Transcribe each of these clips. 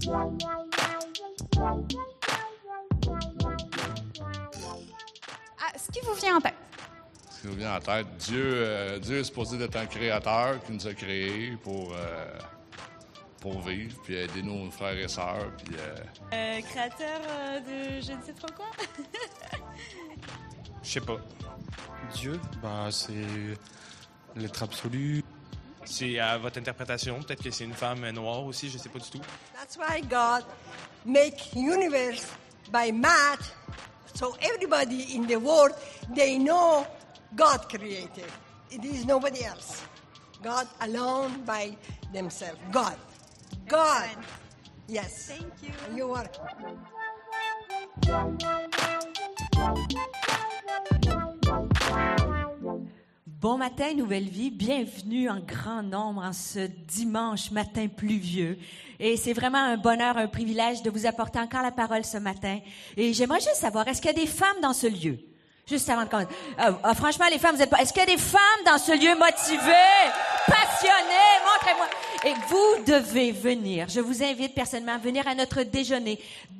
Ce qui vous vient en tête? Ce qui nous vient en tête, Dieu est supposé être un créateur qui nous a créés pour vivre, puis aider nos frères et sœurs. Puis, créateur de je ne sais trop quoi. Je sais pas. Dieu, c'est l'être absolu. C'est à votre interprétation. Peut-être que c'est une femme noire aussi, je sais pas du tout. That's why God make universe by math, so everybody in the world, they know God created. It is nobody else. God alone by themselves. God. Yes. Thank you. You are. Bon matin, Nouvelle Vie. Bienvenue en grand nombre en ce dimanche matin pluvieux. Et c'est vraiment un bonheur, un privilège de vous apporter encore la parole ce matin. Et j'aimerais juste savoir, est-ce qu'il y a des femmes dans ce lieu? Juste avant de commencer. Franchement, les femmes, vous êtes pas... Est-ce qu'il y a des femmes dans ce lieu motivées, passionnées? Montrez-moi. Et vous devez venir. Je vous invite personnellement à venir à notre déjeuner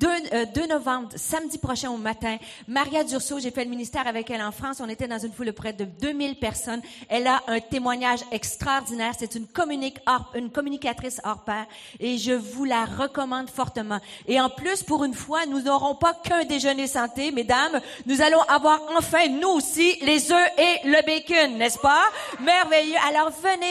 2 novembre, samedi prochain au matin. Maria Dursault, j'ai fait le ministère avec elle en France. On était dans une foule de près de 2000 personnes. Elle a un témoignage extraordinaire. C'est une communicatrice hors pair. Et je vous la recommande fortement. Et en plus, pour une fois, nous n'aurons pas qu'un déjeuner santé, mesdames. Nous allons avoir enfin, nous aussi, les œufs et le bacon, n'est-ce pas? Merveilleux. Alors,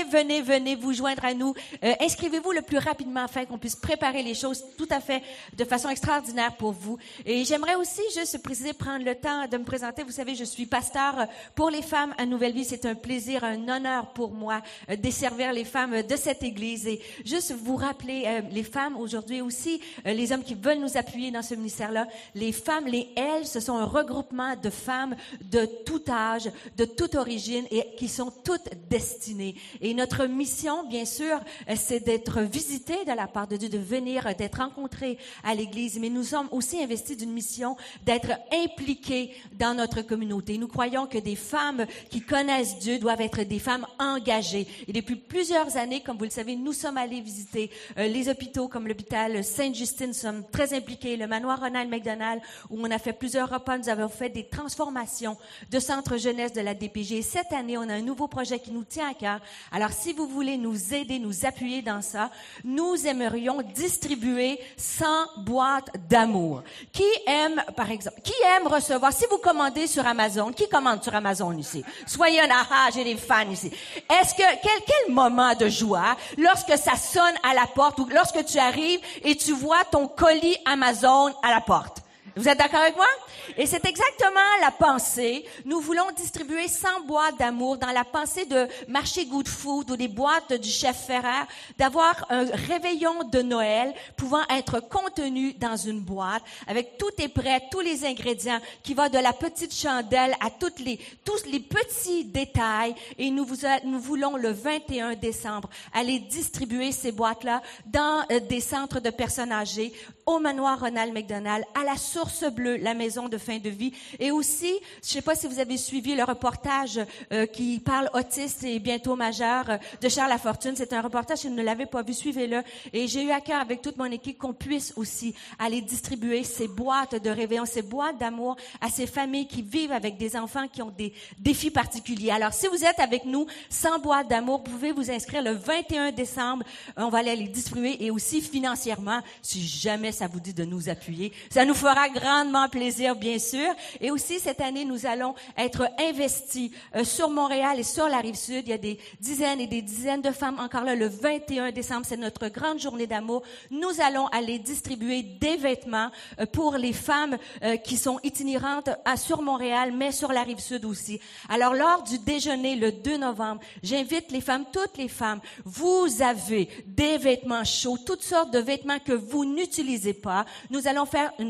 venez vous joindre à nous. Inscrivez-vous le plus rapidement afin qu'on puisse préparer les choses tout à fait de façon extraordinaire pour vous. Et j'aimerais aussi juste préciser, prendre le temps de me présenter. Vous savez, je suis pasteur pour les femmes à Nouvelle Vie. C'est un plaisir, un honneur pour moi desservir les femmes de cette Église. Et juste vous rappeler, les femmes aujourd'hui aussi, les hommes qui veulent nous appuyer dans ce ministère-là, les femmes, les Elles, ce sont un regroupement de femmes de tout âge, de toute origine et qui sont toutes destinées. Et notre mission, bien sûr, c'est d'être visité de la part de Dieu, de venir, d'être rencontré à l'Église. Mais nous sommes aussi investis d'une mission d'être impliqués dans notre communauté. Nous croyons que des femmes qui connaissent Dieu doivent être des femmes engagées. Et depuis plusieurs années, comme vous le savez, nous sommes allés visiter les hôpitaux comme l'hôpital Sainte-Justine. Nous sommes très impliqués. Le manoir Ronald McDonald, où on a fait plusieurs repas. Nous avons fait des transformations de centre jeunesse de la DPG. Et cette année, on a un nouveau projet qui nous tient à cœur. Alors, si vous voulez nous aider, nous appuyer dans ça, nous aimerions distribuer 100 boîtes d'amour. Qui aime, par exemple, qui aime recevoir, si vous commandez sur Amazon, qui commande sur Amazon ici? Soyez j'ai des fans ici. Est-ce que, quel moment de joie, lorsque ça sonne à la porte ou lorsque tu arrives et tu vois ton colis Amazon à la porte? Vous êtes d'accord avec moi? Et c'est exactement la pensée. Nous voulons distribuer 100 boîtes d'amour dans la pensée de marché Good Food ou des boîtes du chef Ferrer, d'avoir un réveillon de Noël pouvant être contenu dans une boîte avec tout est prêt, tous les ingrédients qui va de la petite chandelle à tous les petits détails. Et nous voulons le 21 décembre aller distribuer ces boîtes-là dans des centres de personnes âgées, au manoir Ronald McDonald, à la Source Bleue, la maison de fin de vie. Et aussi, je ne sais pas si vous avez suivi le reportage qui parle autistes et bientôt majeurs de Charles Lafortune. C'est un reportage, si vous ne l'avez pas vu, suivez-le. Et j'ai eu à cœur avec toute mon équipe qu'on puisse aussi aller distribuer ces boîtes de réveillon, ces boîtes d'amour à ces familles qui vivent avec des enfants qui ont des défis particuliers. Alors, si vous êtes avec nous, 100 boîtes d'amour, vous pouvez vous inscrire le 21 décembre. On va aller les distribuer et aussi financièrement, si jamais ça vous dit de nous appuyer. Ça nous fera grandement plaisir, bien sûr. Et aussi, cette année, nous allons être investis sur Montréal et sur la Rive-Sud. Il y a des dizaines et des dizaines de femmes encore là. Le 21 décembre, c'est notre grande journée d'amour. Nous allons aller distribuer des vêtements pour les femmes qui sont itinérantes sur Montréal, mais sur la Rive-Sud aussi. Alors, lors du déjeuner le 2 novembre, j'invite les femmes, toutes les femmes, vous avez des vêtements chauds, toutes sortes de vêtements que vous n'utilisez pas. Nous allons faire une grande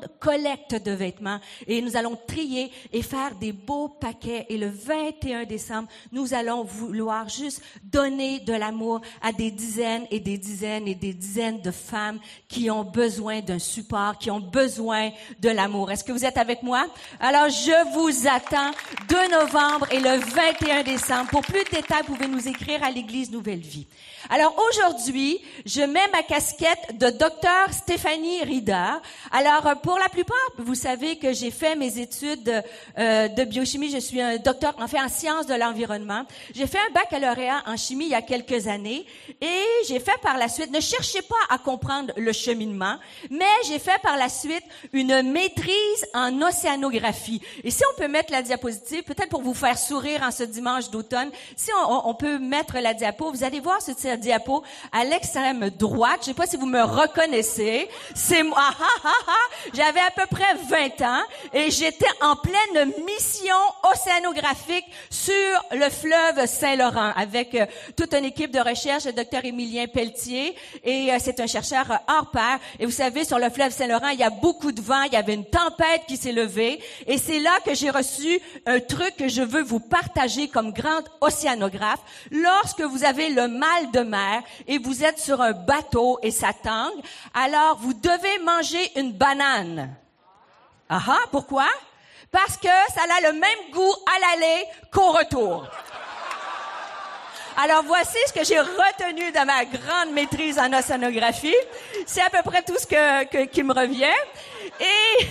grande collecte de vêtements et nous allons trier et faire des beaux paquets. Et le 21 décembre, nous allons vouloir juste donner de l'amour à des dizaines et des dizaines et des dizaines de femmes qui ont besoin d'un support, qui ont besoin de l'amour. Est-ce que vous êtes avec moi? Alors, je vous attends 2 novembre et le 21 décembre. Pour plus de détails, vous pouvez nous écrire à l'Église Nouvelle Vie. Alors, aujourd'hui, je mets ma casquette de docteur Stéphanie Rieder. Alors, pour la plupart, vous savez que j'ai fait mes études de biochimie. Je suis un docteur, en sciences de l'environnement. J'ai fait un baccalauréat en chimie il y a quelques années et j'ai fait par la suite, ne cherchez pas à comprendre le cheminement, mais j'ai fait par la suite une maîtrise en océanographie. Et si on peut mettre la diapositive, peut-être pour vous faire sourire en ce dimanche d'automne, si on peut mettre la diapo, vous allez voir cette diapo à l'extrême droite. Je sais pas si vous me reconnaissez. C'est moi. J'avais à peu près 20 ans et j'étais en pleine mission océanographique sur le fleuve Saint-Laurent avec toute une équipe de recherche, le docteur Émilien Pelletier, et c'est un chercheur hors pair. Et vous savez, sur le fleuve Saint-Laurent, il y a beaucoup de vent, il y avait une tempête qui s'est levée, et c'est là que j'ai reçu un truc que je veux vous partager comme grande océanographe. Lorsque vous avez le mal de mer et vous êtes sur un bateau et ça tangue, alors vous devez manger une banane. Pourquoi? Parce que ça a le même goût à l'aller qu'au retour. Alors, voici ce que j'ai retenu de ma grande maîtrise en océanographie. C'est à peu près tout ce qui me revient. Et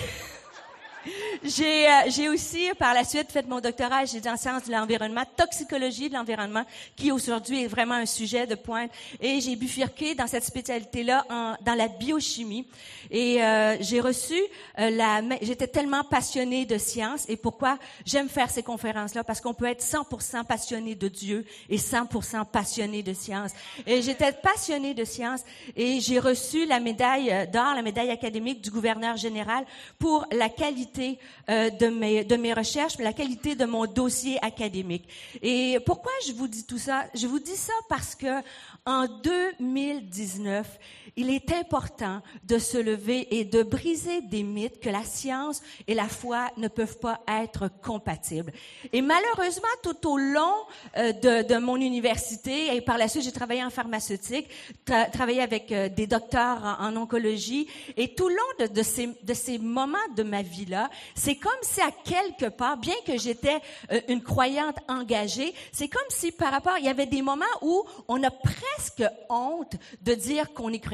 j'ai aussi, par la suite, fait mon doctorat, j'ai dit en sciences de l'environnement, toxicologie de l'environnement, qui aujourd'hui est vraiment un sujet de pointe. Et j'ai bifurqué dans cette spécialité-là dans la biochimie. Et j'ai reçu j'étais tellement passionnée de science. Et pourquoi j'aime faire ces conférences-là? Parce qu'on peut être 100% passionné de Dieu et 100% passionné de science. Et j'étais passionnée de science et j'ai reçu la médaille d'or, la médaille académique du gouverneur général pour la qualité de mes recherches, la qualité de mon dossier académique. Et pourquoi je vous dis tout ça? Je vous dis ça parce que en 2019, il est important de se lever et de briser des mythes que la science et la foi ne peuvent pas être compatibles. Et malheureusement, tout au long de mon université, et par la suite, j'ai travaillé en pharmaceutique, travaillé avec des docteurs en oncologie, et tout le long de ces moments de ma vie-là, c'est comme si à quelque part, bien que j'étais une croyante engagée, c'est comme si par rapport, il y avait des moments où on a presque honte de dire qu'on est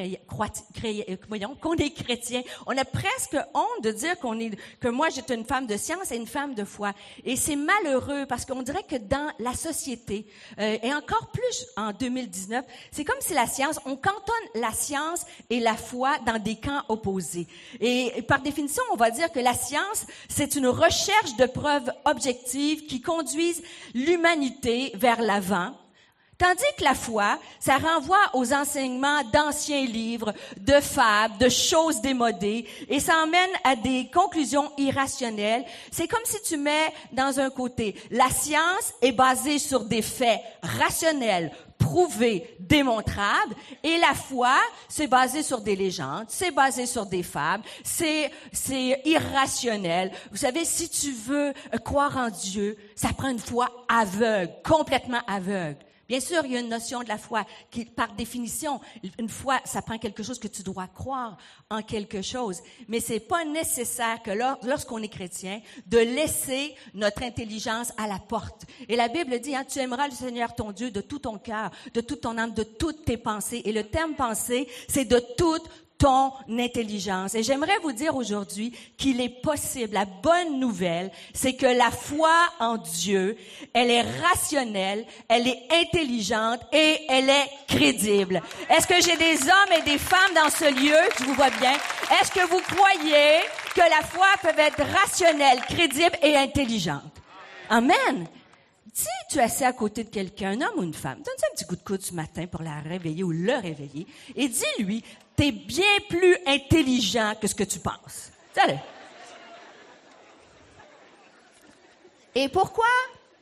qu'on est chrétien. On a presque honte de dire que moi j'étais une femme de science et une femme de foi. Et c'est malheureux parce qu'on dirait que dans la société, et encore plus en 2019, c'est comme si on cantonne la science et la foi dans des camps opposés. Et par définition, on va dire que la science, c'est une recherche de preuves objectives qui conduisent l'humanité vers l'avant. Tandis que la foi, ça renvoie aux enseignements d'anciens livres, de fables, de choses démodées, et ça emmène à des conclusions irrationnelles. C'est comme si tu mets dans un côté, la science est basée sur des faits rationnels, prouvés, démontrables, et la foi, c'est basé sur des légendes, c'est basé sur des fables, c'est irrationnel. Vous savez, si tu veux croire en Dieu, ça prend une foi aveugle, complètement aveugle. Bien sûr, il y a une notion de la foi qui, par définition, une foi, ça prend quelque chose que tu dois croire en quelque chose. Mais c'est pas nécessaire que lorsqu'on est chrétien, de laisser notre intelligence à la porte. Et la Bible dit, tu aimeras le Seigneur ton Dieu de tout ton cœur, de toute ton âme, de toutes tes pensées. Et le terme pensée, c'est de toute ton intelligence. Et j'aimerais vous dire aujourd'hui qu'il est possible, la bonne nouvelle, c'est que la foi en Dieu, elle est rationnelle, elle est intelligente et elle est crédible. Est-ce que j'ai des hommes et des femmes dans ce lieu? Je vous vois bien. Est-ce que vous croyez que la foi peut être rationnelle, crédible et intelligente? Amen. Si tu es assis à côté de quelqu'un, un homme ou une femme, donne-lui un petit coup de coude ce matin pour la réveiller ou le réveiller et dis-lui, t'es bien plus intelligent que ce que tu penses. Allez. Et pourquoi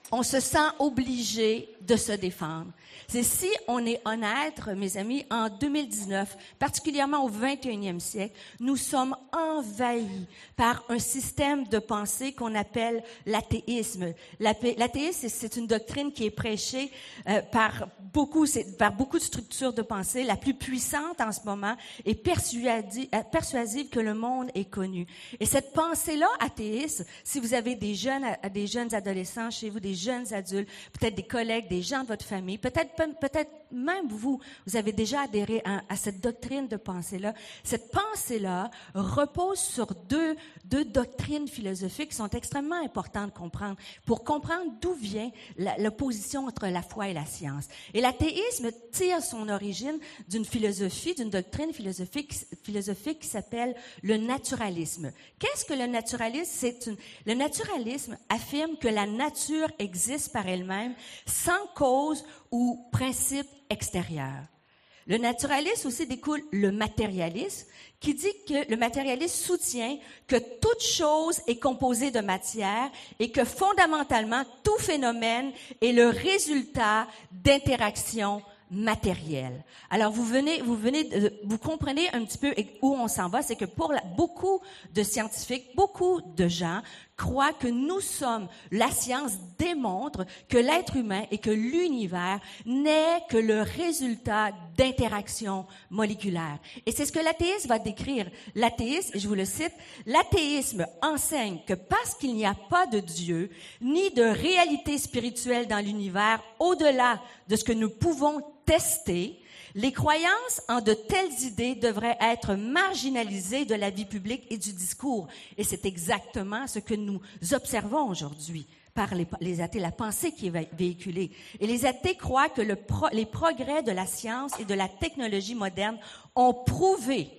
on se sent obligé de se défendre. C'est si on est honnête, mes amis, en 2019, particulièrement au 21e siècle, nous sommes envahis par un système de pensée qu'on appelle l'athéisme. L'athéisme, c'est une doctrine qui est prêchée par beaucoup de structures de pensée. La plus puissante en ce moment est persuasive que le monde est connu. Et cette pensée-là, athéiste, si vous avez des jeunes adolescents chez vous, des jeunes adultes, peut-être des collègues, des gens de votre famille, peut-être même vous avez déjà adhéré à cette doctrine de pensée-là. Cette pensée-là repose sur deux doctrines philosophiques qui sont extrêmement importantes de comprendre pour comprendre d'où vient l'opposition entre la foi et la science. Et l'athéisme tire son origine d'une doctrine philosophique qui s'appelle le naturalisme. Qu'est-ce que le naturalisme? Le naturalisme affirme que la nature existe par elle-même sans cause ou principe extérieur. Le naturalisme aussi découle le matérialisme, qui dit que le matérialisme soutient que toute chose est composée de matière et que fondamentalement tout phénomène est le résultat d'interactions matérielles. Alors vous comprenez un petit peu où on s'en va, c'est que pour beaucoup de scientifiques, beaucoup de gens croient que la science démontre que l'être humain et que l'univers n'est que le résultat d'interactions moléculaires. Et c'est ce que l'athéisme va décrire. L'athéisme, je vous le cite, l'athéisme enseigne que parce qu'il n'y a pas de Dieu, ni de réalité spirituelle dans l'univers au-delà de ce que nous pouvons tester, les croyances en de telles idées devraient être marginalisées de la vie publique et du discours. Et c'est exactement ce que nous observons aujourd'hui par les athées, la pensée qui est véhiculée. Et les athées croient que les progrès de la science et de la technologie moderne ont prouvé,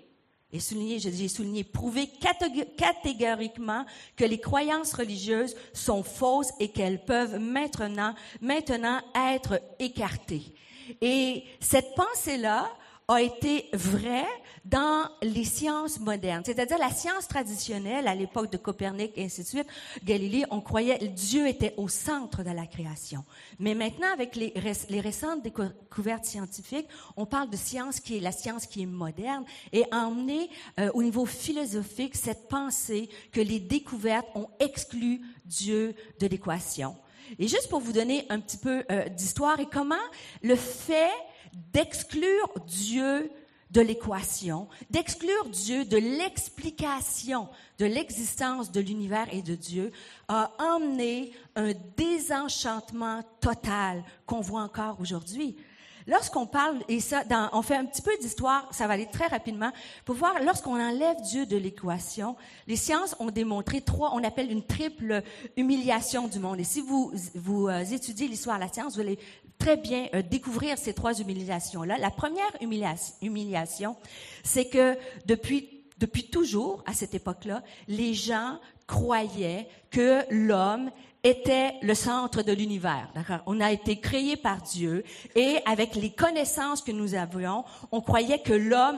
prouvé catégoriquement que les croyances religieuses sont fausses et qu'elles peuvent maintenant être écartées. Et cette pensée-là a été vraie dans les sciences modernes, c'est-à-dire la science traditionnelle à l'époque de Copernic et ainsi de suite, Galilée, on croyait que Dieu était au centre de la création. Mais maintenant, avec les récentes découvertes scientifiques, on parle de la science qui est moderne et a emmené au niveau philosophique cette pensée que les découvertes ont exclu Dieu de l'équation. Et juste pour vous donner un petit peu d'histoire et comment le fait d'exclure Dieu de l'équation, d'exclure Dieu de l'explication de l'existence de l'univers et de Dieu a emmené un désenchantement total qu'on voit encore aujourd'hui. Lorsqu'on parle, et ça, on fait un petit peu d'histoire, ça va aller très rapidement, pour voir, lorsqu'on enlève Dieu de l'équation, les sciences ont démontré on appelle une triple humiliation du monde. Et si vous étudiez l'histoire de la science, vous allez très bien découvrir ces trois humiliations-là. La première humiliation, c'est que depuis toujours, à cette époque-là, les gens croyaient que l'homme était le centre de l'univers. D'accord? On a été créé par Dieu et avec les connaissances que nous avions, on croyait que la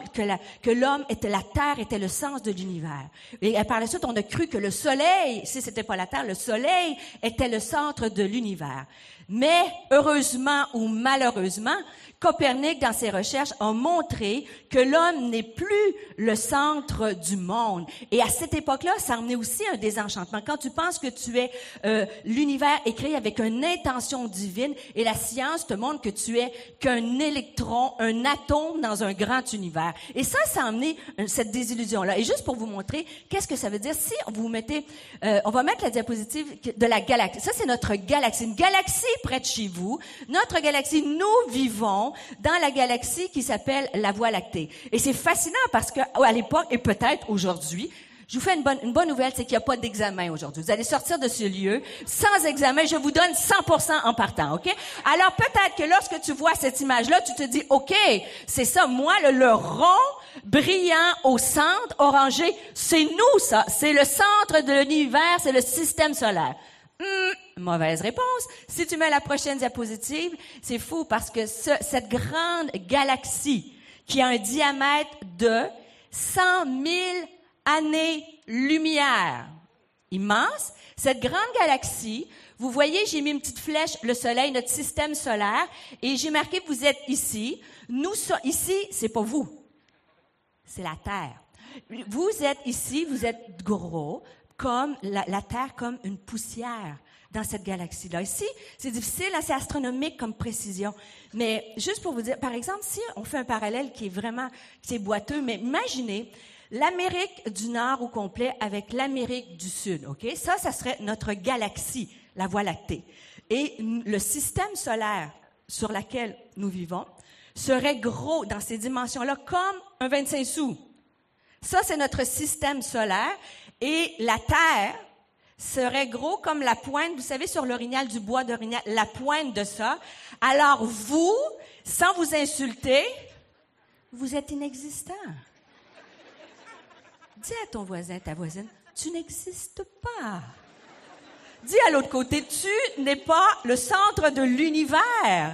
Terre était le centre de l'univers. Et par la suite, on a cru que le Soleil, si c'était pas la Terre, le Soleil était le centre de l'univers. Mais heureusement ou malheureusement, Copernic, dans ses recherches, a montré que l'homme n'est plus le centre du monde. Et à cette époque-là, ça emmenait aussi un désenchantement. Quand tu penses que l'univers est créé avec une intention divine, et la science te montre que tu es qu'un électron, un atome dans un grand univers. Et ça a emmené cette désillusion-là. Et juste pour vous montrer, qu'est-ce que ça veut dire? Si vous mettez, on va mettre la diapositive de la galaxie. Ça, c'est notre galaxie. Une galaxie près de chez vous. Notre galaxie, nous vivons dans la galaxie qui s'appelle la Voie lactée. Et c'est fascinant parce que, à l'époque, et peut-être aujourd'hui, je vous fais une bonne nouvelle, c'est qu'il n'y a pas d'examen aujourd'hui. Vous allez sortir de ce lieu sans examen. Je vous donne 100% en partant, OK? Alors, peut-être que lorsque tu vois cette image-là, tu te dis, OK, c'est ça, moi, le rond brillant au centre, orangé, c'est nous, ça. C'est le centre de l'univers, c'est le système solaire. Mauvaise réponse. Si tu mets la prochaine diapositive, c'est fou parce que cette grande galaxie qui a un diamètre de 100 000 années-lumière, immense, cette grande galaxie, Vous voyez, j'ai mis une petite flèche, le Soleil, notre système solaire, et j'ai marqué que vous êtes ici. Ici, c'est pas vous, c'est la Terre. Vous êtes ici, vous êtes gros, comme la Terre, comme une poussière dans cette galaxie-là. Ici, c'est difficile, c'est astronomique comme précision. Mais juste pour vous dire, par exemple, si on fait un parallèle qui est boiteux, mais imaginez l'Amérique du Nord au complet avec l'Amérique du Sud, OK? Ça serait notre galaxie, la Voie lactée. Et le système solaire sur lequel nous vivons serait gros dans ces dimensions-là comme un 25 sous. Ça, c'est notre système solaire. Et la Terre serait gros comme la pointe, vous savez, sur l'orignal du bois d'orignal, la pointe de ça. Alors vous, sans vous insulter, vous êtes inexistant. Dis à ton voisin, ta voisine, tu n'existes pas. Dis à l'autre côté, tu n'es pas le centre de l'univers.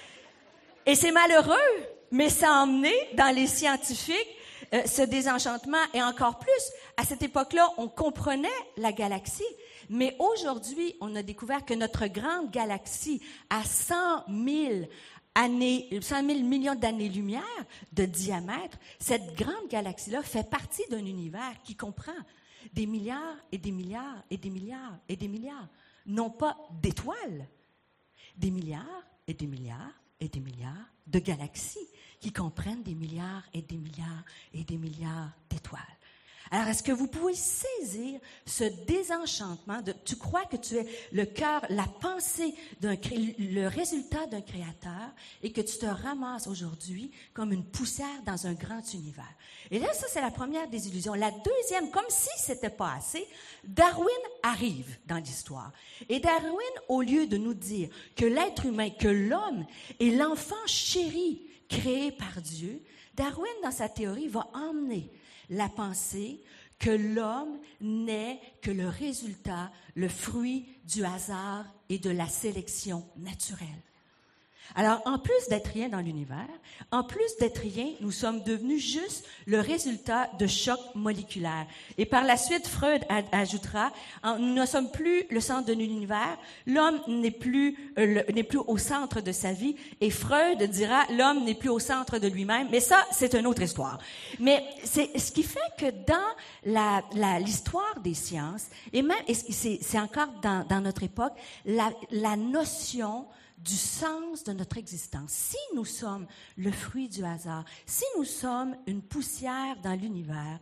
Et c'est malheureux, mais ça a emmené dans les scientifiques ce désenchantement. Et encore plus, à cette époque-là, on comprenait la galaxie. Mais aujourd'hui, on a découvert que notre grande galaxie, à 100 000 millions d'années-lumière de diamètre, cette grande galaxie-là fait partie d'un univers qui comprend des milliards et des milliards et des milliards et des milliards. Non pas d'étoiles, des milliards et des milliards et des milliards de galaxies qui comprennent des milliards et des milliards et des milliards d'étoiles. Alors, est-ce que vous pouvez saisir ce désenchantement tu crois que tu es le cœur, la pensée le résultat d'un créateur et que tu te ramasses aujourd'hui comme une poussière dans un grand univers. Et là, ça, c'est la première des illusions. La deuxième, comme si c'était pas assez, Darwin arrive dans l'histoire. Et Darwin, au lieu de nous dire que l'être humain, que l'homme est l'enfant chéri créé par Dieu, Darwin, dans sa théorie, va emmener la pensée que l'homme n'est que le résultat, le fruit du hasard et de la sélection naturelle. Alors, en plus d'être rien dans l'univers, en plus d'être rien, nous sommes devenus juste le résultat de chocs moléculaires. Et par la suite, Freud ajoutera, nous ne sommes plus le centre de l'univers, l'homme n'est plus au centre de sa vie, et Freud dira, l'homme n'est plus au centre de lui-même. Mais ça, c'est une autre histoire. Mais c'est ce qui fait que dans l'histoire des sciences, et même, c'est encore dans notre époque, la notion du sens de notre existence. Si nous sommes le fruit du hasard, si nous sommes une poussière dans l'univers,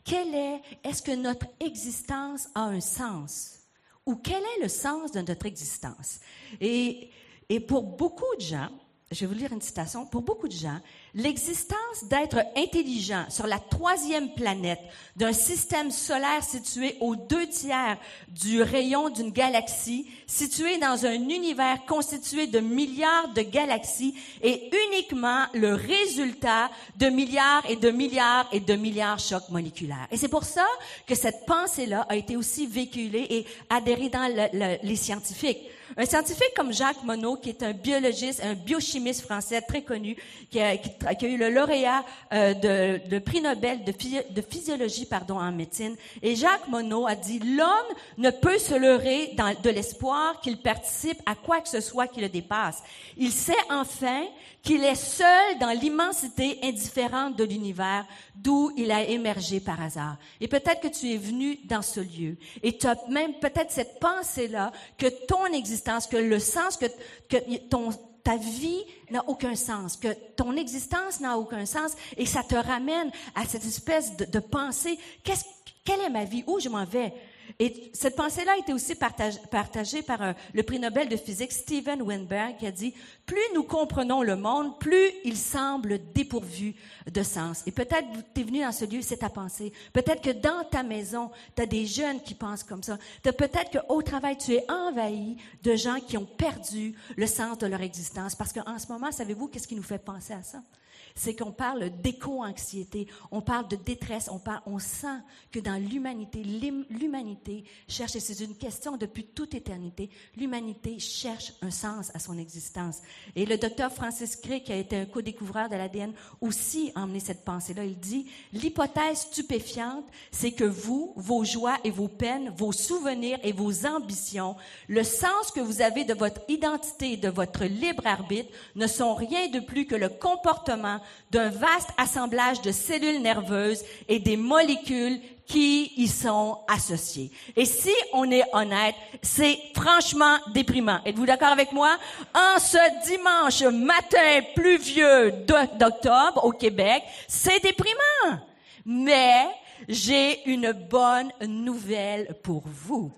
est-ce que notre existence a un sens? Ou quel est le sens de notre existence? Et pour beaucoup de gens, je vais vous lire une citation, pour beaucoup de gens, l'existence d'êtres intelligents sur la 3e planète d'un système solaire situé aux 2/3 du rayon d'une galaxie, situé dans un univers constitué de milliards de galaxies, est uniquement le résultat de milliards et de milliards et de milliards de chocs moléculaires. Et c'est pour ça que cette pensée-là a été aussi véhiculée et adhérée dans les scientifiques. Un scientifique comme Jacques Monod, qui est un biologiste, un biochimiste français très connu, qui a eu le lauréat de prix Nobel de physiologie en médecine. Et Jacques Monod a dit, l'homme ne peut se leurrer de l'espoir qu'il participe à quoi que ce soit qui le dépasse. Il sait enfin qu'il est seul dans l'immensité indifférente de l'univers d'où il a émergé par hasard. Et peut-être que tu es venu dans ce lieu et tu as même peut-être cette pensée-là que ton existence, que le sens, que ta vie n'a aucun sens, que ton existence n'a aucun sens et ça te ramène à cette espèce de pensée, quelle est ma vie, où je m'en vais? Et cette pensée-là a été aussi partagée par le prix Nobel de physique Steven Weinberg qui a dit « Plus nous comprenons le monde, plus il semble dépourvu de sens. » Et peut-être que tu es venu dans ce lieu, c'est ta pensée. Peut-être que dans ta maison, tu as des jeunes qui pensent comme ça. Peut-être qu'au travail, tu es envahi de gens qui ont perdu le sens de leur existence. Parce qu'en ce moment, savez-vous qu'est-ce qui nous fait penser à ça? c'est qu'on parle d'éco-anxiété, on parle de détresse, on sent que dans l'humanité cherche, et c'est une question depuis toute éternité, l'humanité cherche un sens à son existence. Et le docteur Francis Crick, qui a été un co-découvreur de l'ADN, aussi a emmené cette pensée-là. Il dit, l'hypothèse stupéfiante, c'est que vous, vos joies et vos peines, vos souvenirs et vos ambitions, le sens que vous avez de votre identité et de votre libre arbitre ne sont rien de plus que le comportement d'un vaste assemblage de cellules nerveuses et des molécules qui y sont associées. Et si on est honnête, c'est franchement déprimant. Êtes-vous d'accord avec moi? En ce dimanche matin pluvieux d'octobre au Québec, c'est déprimant. Mais j'ai une bonne nouvelle pour vous.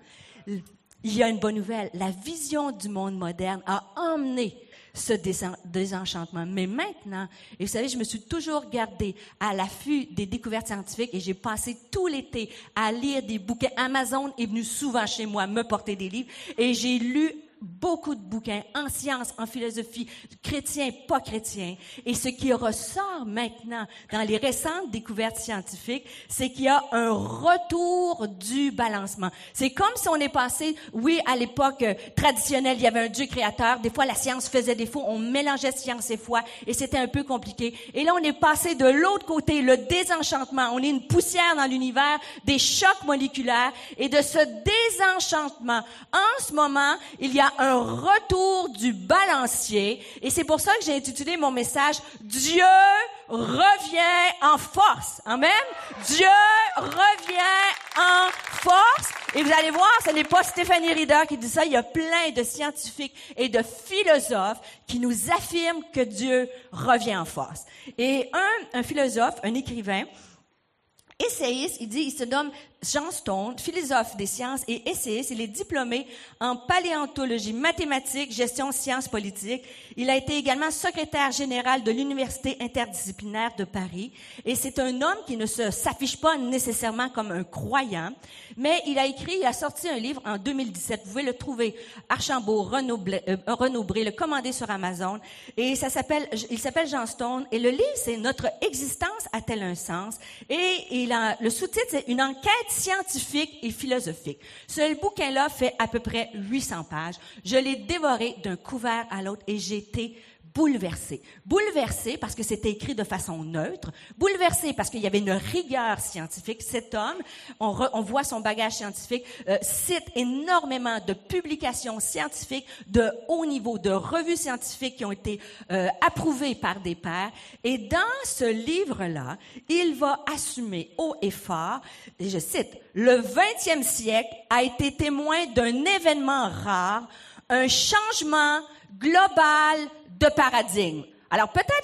Il y a une bonne nouvelle. La vision du monde moderne a emmené ce désenchantement. Mais maintenant, et vous savez, je me suis toujours gardée à l'affût des découvertes scientifiques et j'ai passé tout l'été à lire des bouquins. Amazon est venu souvent chez moi me porter des livres et j'ai lu beaucoup de bouquins en sciences, en philosophie, chrétiens, pas chrétiens. Et ce qui ressort maintenant dans les récentes découvertes scientifiques, c'est qu'il y a un retour du balancement. C'est comme si on est passé, oui, à l'époque traditionnelle, il y avait un Dieu créateur. Des fois, la science faisait défaut. On mélangeait science et foi et c'était un peu compliqué. Et là, on est passé de l'autre côté, le désenchantement. On est une poussière dans l'univers, des chocs moléculaires. Et de ce désenchantement, en ce moment, il y a un retour du balancier. Et c'est pour ça que j'ai intitulé mon message « Dieu revient en force ». Amen? Dieu revient en force. Et vous allez voir, ce n'est pas Stéphanie Rieder qui dit ça. Il y a plein de scientifiques et de philosophes qui nous affirment que Dieu revient en force. Et un philosophe, un écrivain, essayiste, il se nomme John Stone, philosophe des sciences et essayiste. Il est diplômé en paléontologie mathématique, gestion sciences politiques. Il a été également secrétaire général de l'Université interdisciplinaire de Paris. Et c'est un homme qui ne s'affiche pas nécessairement comme un croyant, mais il a sorti un livre en 2017. Vous pouvez le trouver, Archambault, Renaud-Bré, le commander sur Amazon. Et il s'appelle John Stone. Et le livre, c'est Notre existence a-t-elle un sens? Et le sous-titre, c'est une enquête scientifique et philosophique. Ce bouquin-là fait à peu près 800 pages. Je l'ai dévoré d'un couvert à l'autre et j'ai été bouleversée. Bouleversée parce que c'était écrit de façon neutre. Bouleversée parce qu'il y avait une rigueur scientifique. Cet homme, on voit son bagage scientifique, cite énormément de publications scientifiques de haut niveau, de revues scientifiques qui ont été approuvées par des pairs. Et dans ce livre-là, il va assumer haut et fort, et je cite, « Le 20e siècle a été témoin d'un événement rare, un changement global de paradigme. » Alors, peut-être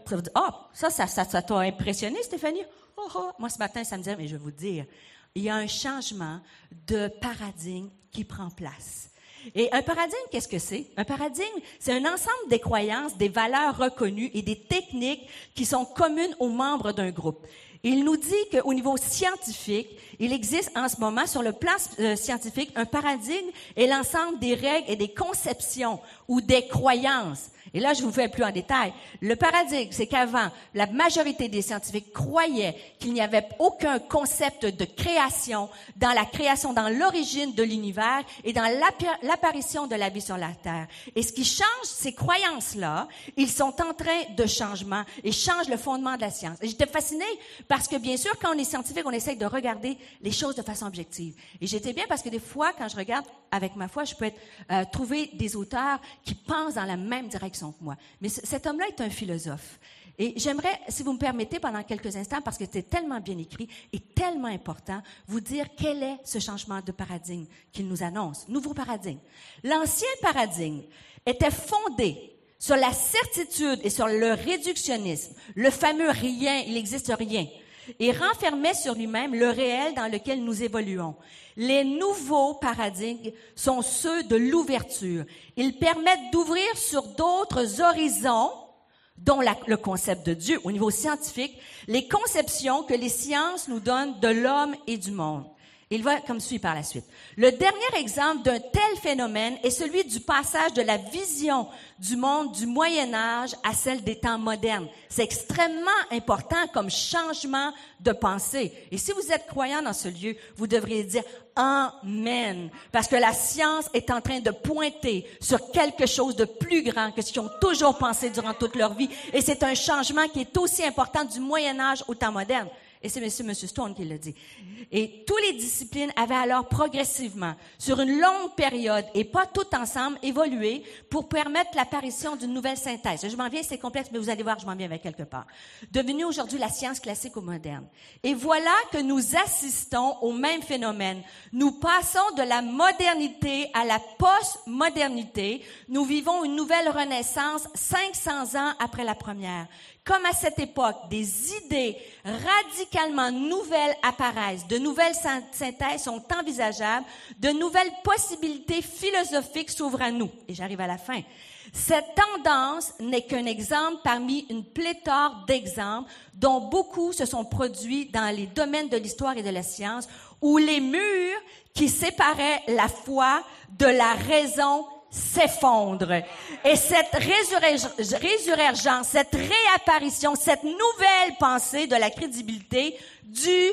que, ça t'a impressionné, Stéphanie? Moi, ce matin, ça me disait, mais je vais vous dire, il y a un changement de paradigme qui prend place. Et un paradigme, qu'est-ce que c'est? Un paradigme, c'est un ensemble des croyances, des valeurs reconnues et des techniques qui sont communes aux membres d'un groupe. Il nous dit qu'au niveau scientifique, il existe en ce moment, sur le plan scientifique, un paradigme est l'ensemble des règles et des conceptions ou des croyances. Et là, je vous fais plus en détail. Le paradigme, c'est qu'avant, la majorité des scientifiques croyaient qu'il n'y avait aucun concept de création, dans l'origine de l'univers et dans l'apparition de la vie sur la Terre. Et ce qui change ces croyances-là, ils sont en train de changement et changent le fondement de la science. Et j'étais fascinée parce que, bien sûr, quand on est scientifique, on essaye de regarder les choses de façon objective. Et j'étais bien parce que des fois, quand je regarde avec ma foi, je peux trouver des auteurs qui pensent dans la même direction que moi. Mais cet homme-là est un philosophe. Et j'aimerais, si vous me permettez, pendant quelques instants, parce que c'est tellement bien écrit et tellement important, vous dire quel est ce changement de paradigme qu'il nous annonce. Nouveau paradigme. L'ancien paradigme était fondé sur la certitude et sur le réductionnisme, le fameux rien, il n'existe rien, et renfermait sur lui-même le réel dans lequel nous évoluons. Les nouveaux paradigmes sont ceux de l'ouverture. Ils permettent d'ouvrir sur d'autres horizons, dont le concept de Dieu, au niveau scientifique, les conceptions que les sciences nous donnent de l'homme et du monde. Il va comme suit par la suite. Le dernier exemple d'un tel phénomène est celui du passage de la vision du monde du Moyen Âge à celle des temps modernes. C'est extrêmement important comme changement de pensée. Et si vous êtes croyant dans ce lieu, vous devriez dire Amen. Parce que la science est en train de pointer sur quelque chose de plus grand que ce qu'ils ont toujours pensé durant toute leur vie. Et c'est un changement qui est aussi important du Moyen Âge au temps moderne. Et c'est M. Stone qui le dit. Et toutes les disciplines avaient alors progressivement, sur une longue période et pas toutes ensemble, évolué pour permettre l'apparition d'une nouvelle synthèse. Je m'en viens, c'est complexe, mais vous allez voir, je m'en viens avec quelque part. Devenue aujourd'hui la science classique ou moderne. Et voilà que nous assistons au même phénomène. Nous passons de la modernité à la post-modernité. Nous vivons une nouvelle renaissance 500 ans après la première. Comme à cette époque, des idées radicalement nouvelles apparaissent, de nouvelles synthèses sont envisageables, de nouvelles possibilités philosophiques s'ouvrent à nous. Et j'arrive à la fin. Cette tendance n'est qu'un exemple parmi une pléthore d'exemples dont beaucoup se sont produits dans les domaines de l'histoire et de la science, où les murs qui séparaient la foi de la raison s'effondre. Et cette résurgence, cette réapparition, cette nouvelle pensée de la crédibilité du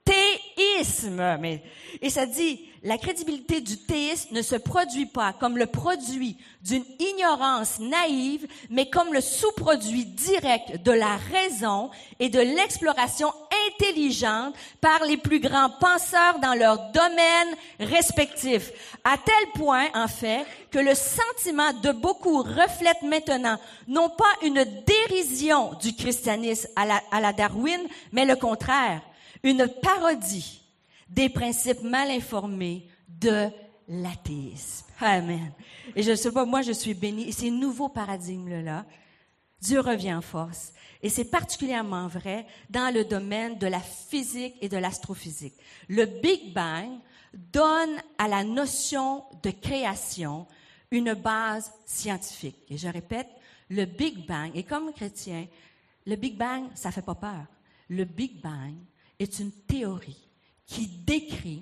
théisme. Et ça dit, la crédibilité du théisme ne se produit pas comme le produit d'une ignorance naïve, mais comme le sous-produit direct de la raison et de l'exploration intelligente par les plus grands penseurs dans leur domaine respectif. À tel point, en fait, que le sentiment de beaucoup reflète maintenant non pas une dérision du christianisme à la Darwin, mais le contraire, une parodie des principes mal informés de l'athéisme. Amen. Et je sais pas, moi je suis bénie. Et ces nouveaux paradigmes-là, Dieu revient en force. Et c'est particulièrement vrai dans le domaine de la physique et de l'astrophysique. Le Big Bang donne à la notion de création une base scientifique. Et je répète, le Big Bang, et comme chrétien, le Big Bang, ça fait pas peur. Le Big Bang est une théorie qui décrit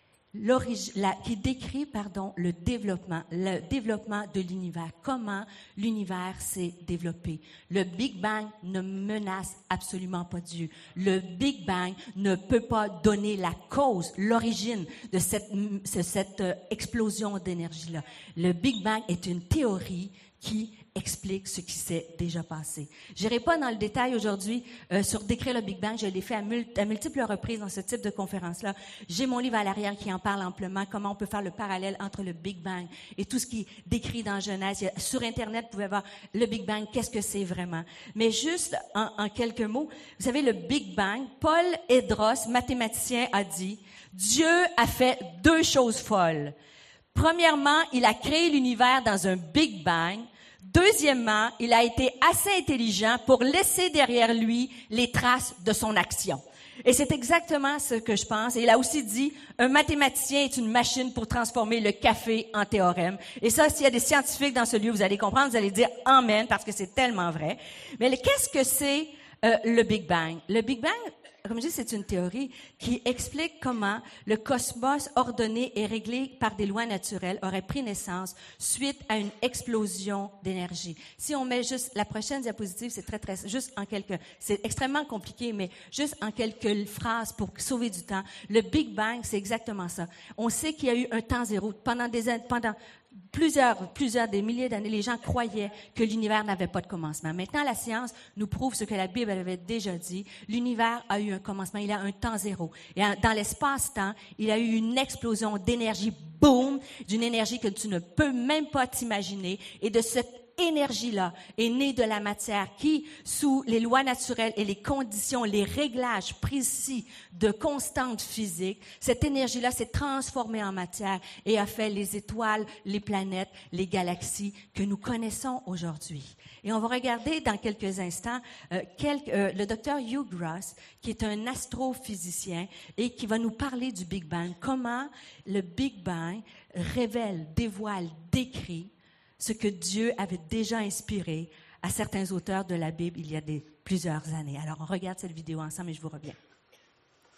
le développement de l'univers, comment l'univers s'est développé. Le Big Bang ne menace absolument pas Dieu. Le Big Bang ne peut pas donner la cause, l'origine de cette explosion d'énergie-là. Le Big Bang est une théorie qui explique ce qui s'est déjà passé. Je n'irai pas dans le détail aujourd'hui sur décrire le Big Bang. Je l'ai fait à multiples reprises dans ce type de conférence-là. J'ai mon livre à l'arrière qui en parle amplement, comment on peut faire le parallèle entre le Big Bang et tout ce qui est décrit dans Genèse. Sur Internet, vous pouvez voir le Big Bang, qu'est-ce que c'est vraiment. Mais juste en quelques mots, vous savez, le Big Bang, Paul Edros, mathématicien, a dit « Dieu a fait deux choses folles. Premièrement, il a créé l'univers dans un Big Bang. Deuxièmement, il a été assez intelligent pour laisser derrière lui les traces de son action. » Et c'est exactement ce que je pense. Et il a aussi dit, un mathématicien est une machine pour transformer le café en théorème. Et ça, s'il y a des scientifiques dans ce lieu, vous allez comprendre, vous allez dire Amen, parce que c'est tellement vrai. Mais qu'est-ce que c'est le Big Bang? Le Big Bang, comme je dis, c'est une théorie qui explique comment le cosmos ordonné et réglé par des lois naturelles aurait pris naissance suite à une explosion d'énergie. Si on met juste la prochaine diapositive, c'est c'est extrêmement compliqué, mais juste en quelques phrases pour sauver du temps. Le Big Bang, c'est exactement ça. On sait qu'il y a eu un temps zéro pendant plusieurs des milliers d'années, les gens croyaient que l'univers n'avait pas de commencement. Maintenant, la science nous prouve ce que la Bible avait déjà dit. L'univers a eu un commencement, il a un temps zéro. Et dans l'espace-temps, il a eu une explosion d'énergie, boum, d'une énergie que tu ne peux même pas t'imaginer. Et de cette énergie-là est née de la matière qui, sous les lois naturelles et les conditions, les réglages précis de constantes physiques, cette énergie-là s'est transformée en matière et a fait les étoiles, les planètes, les galaxies que nous connaissons aujourd'hui. Et on va regarder dans quelques instants le docteur Hugh Ross, qui est un astrophysicien et qui va nous parler du Big Bang. Comment le Big Bang révèle, dévoile, décrit ce que Dieu avait déjà inspiré à certains auteurs de la Bible il y a plusieurs années. Alors, on regarde cette vidéo ensemble et je vous reviens.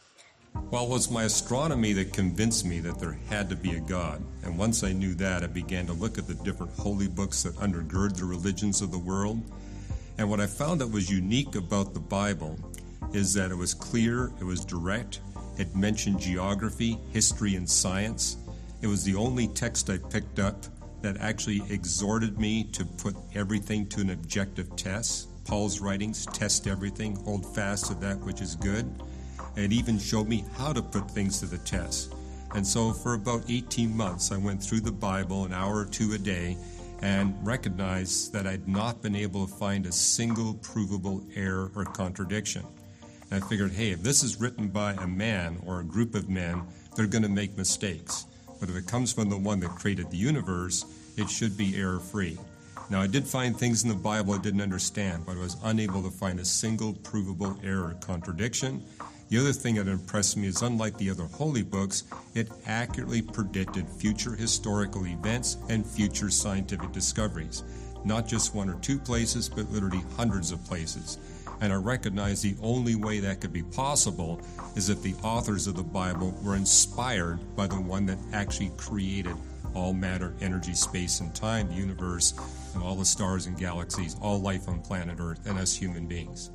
Well, it was my astronomy that convinced me that there had to be a God. And once I knew that, I began to look at the different holy books that undergird the religions of the world. And what I found that was unique about the Bible is that it was clear, it was direct, it mentioned geography, history, and science. It was the only text I picked up that actually exhorted me to put everything to an objective test. Paul's writings, test everything, hold fast to that which is good. It even showed me how to put things to the test. And so for about 18 months, I went through the Bible an hour or two a day and recognized that I'd not been able to find a single provable error or contradiction. And I figured, hey, if this is written by a man or a group of men, they're going to make mistakes. But if it comes from the one that created the universe, it should be error-free. Now, I did find things in the Bible I didn't understand, but I was unable to find a single provable error or contradiction. The other thing that impressed me is, unlike the other holy books, it accurately predicted future historical events and future scientific discoveries. Not just one or two places, but literally hundreds of places. And I recognize the only way that could be possible is if the authors of the Bible were inspired by the one that actually created all matter, energy, space, and time, the universe, and all the stars and galaxies, all life on planet Earth, and us human beings.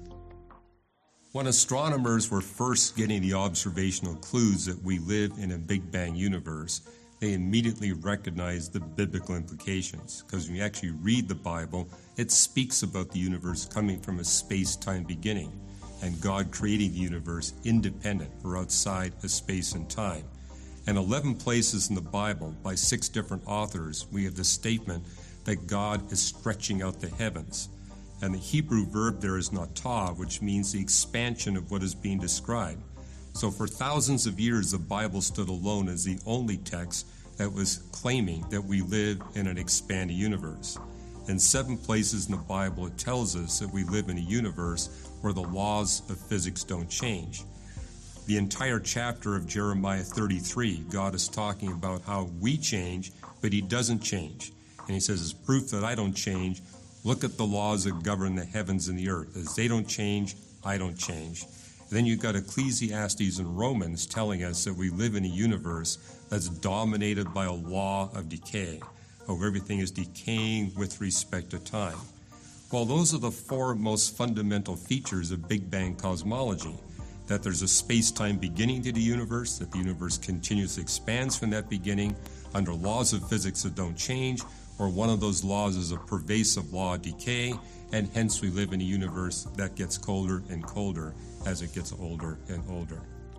When astronomers were first getting the observational clues that we live in a Big Bang universe, they immediately recognized the biblical implications. Because when you actually read the Bible, it speaks about the universe coming from a space-time beginning, and God creating the universe independent or outside of space and time. And 11 places in the Bible, by 6 different authors, we have the statement that God is stretching out the heavens. And the Hebrew verb there is natah, which means the expansion of what is being described. So for thousands of years, the Bible stood alone as the only text that was claiming that we live in an expanding universe. In 7 places in the Bible, it tells us that we live in a universe where the laws of physics don't change. The entire chapter of Jeremiah 33, God is talking about how we change, but He doesn't change. And He says, as proof that I don't change, look at the laws that govern the heavens and the earth. As they don't change, I don't change. And then you've got Ecclesiastes and Romans telling us that we live in a universe that's dominated by a law of decay, how everything is decaying with respect to time. Well, those are the 4 most fundamental features of Big Bang cosmology, that there's a space-time beginning to the universe, that the universe continuously expands from that beginning under laws of physics that don't change, or one of those laws is a pervasive law of decay, and hence we live in a universe that gets colder and colder as it gets older and older.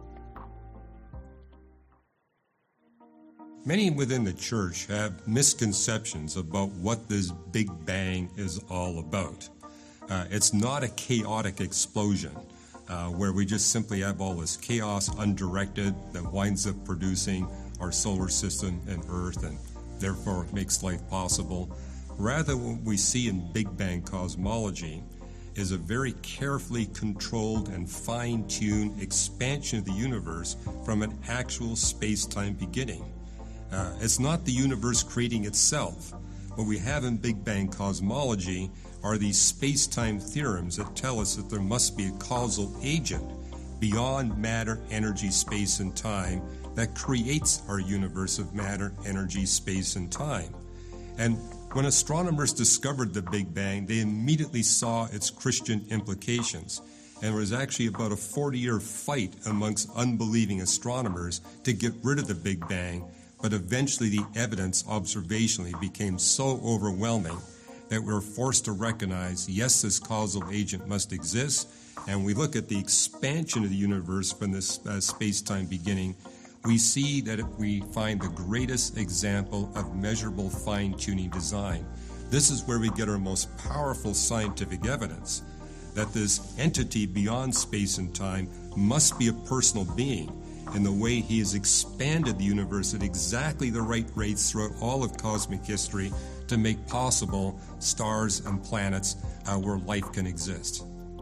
Many within the church have misconceptions about what this Big Bang is all about. It's not a chaotic explosion where we just simply have all this chaos undirected that winds up producing our solar system and Earth, and therefore makes life possible. Rather, what we see in Big Bang cosmology is a very carefully controlled and fine-tuned expansion of the universe from an actual space-time beginning. It's not the universe creating itself. What we have in Big Bang cosmology are these space-time theorems that tell us that there must be a causal agent beyond matter, energy, space, and time that creates our universe of matter, energy, space, and time. And when astronomers discovered the Big Bang, they immediately saw its Christian implications. And there was actually about a 40-year fight amongst unbelieving astronomers to get rid of the Big Bang, but eventually the evidence observationally became so overwhelming that we were forced to recognize, yes, this causal agent must exist, and we look at the expansion of the universe from this space-time beginning, we see that we find the greatest example of measurable fine-tuning design. This is where we get our most powerful scientific evidence that this entity beyond space and time must be a personal being in the way He has expanded the universe at exactly the right rates throughout all of cosmic history to make possible stars and planets where life can exist.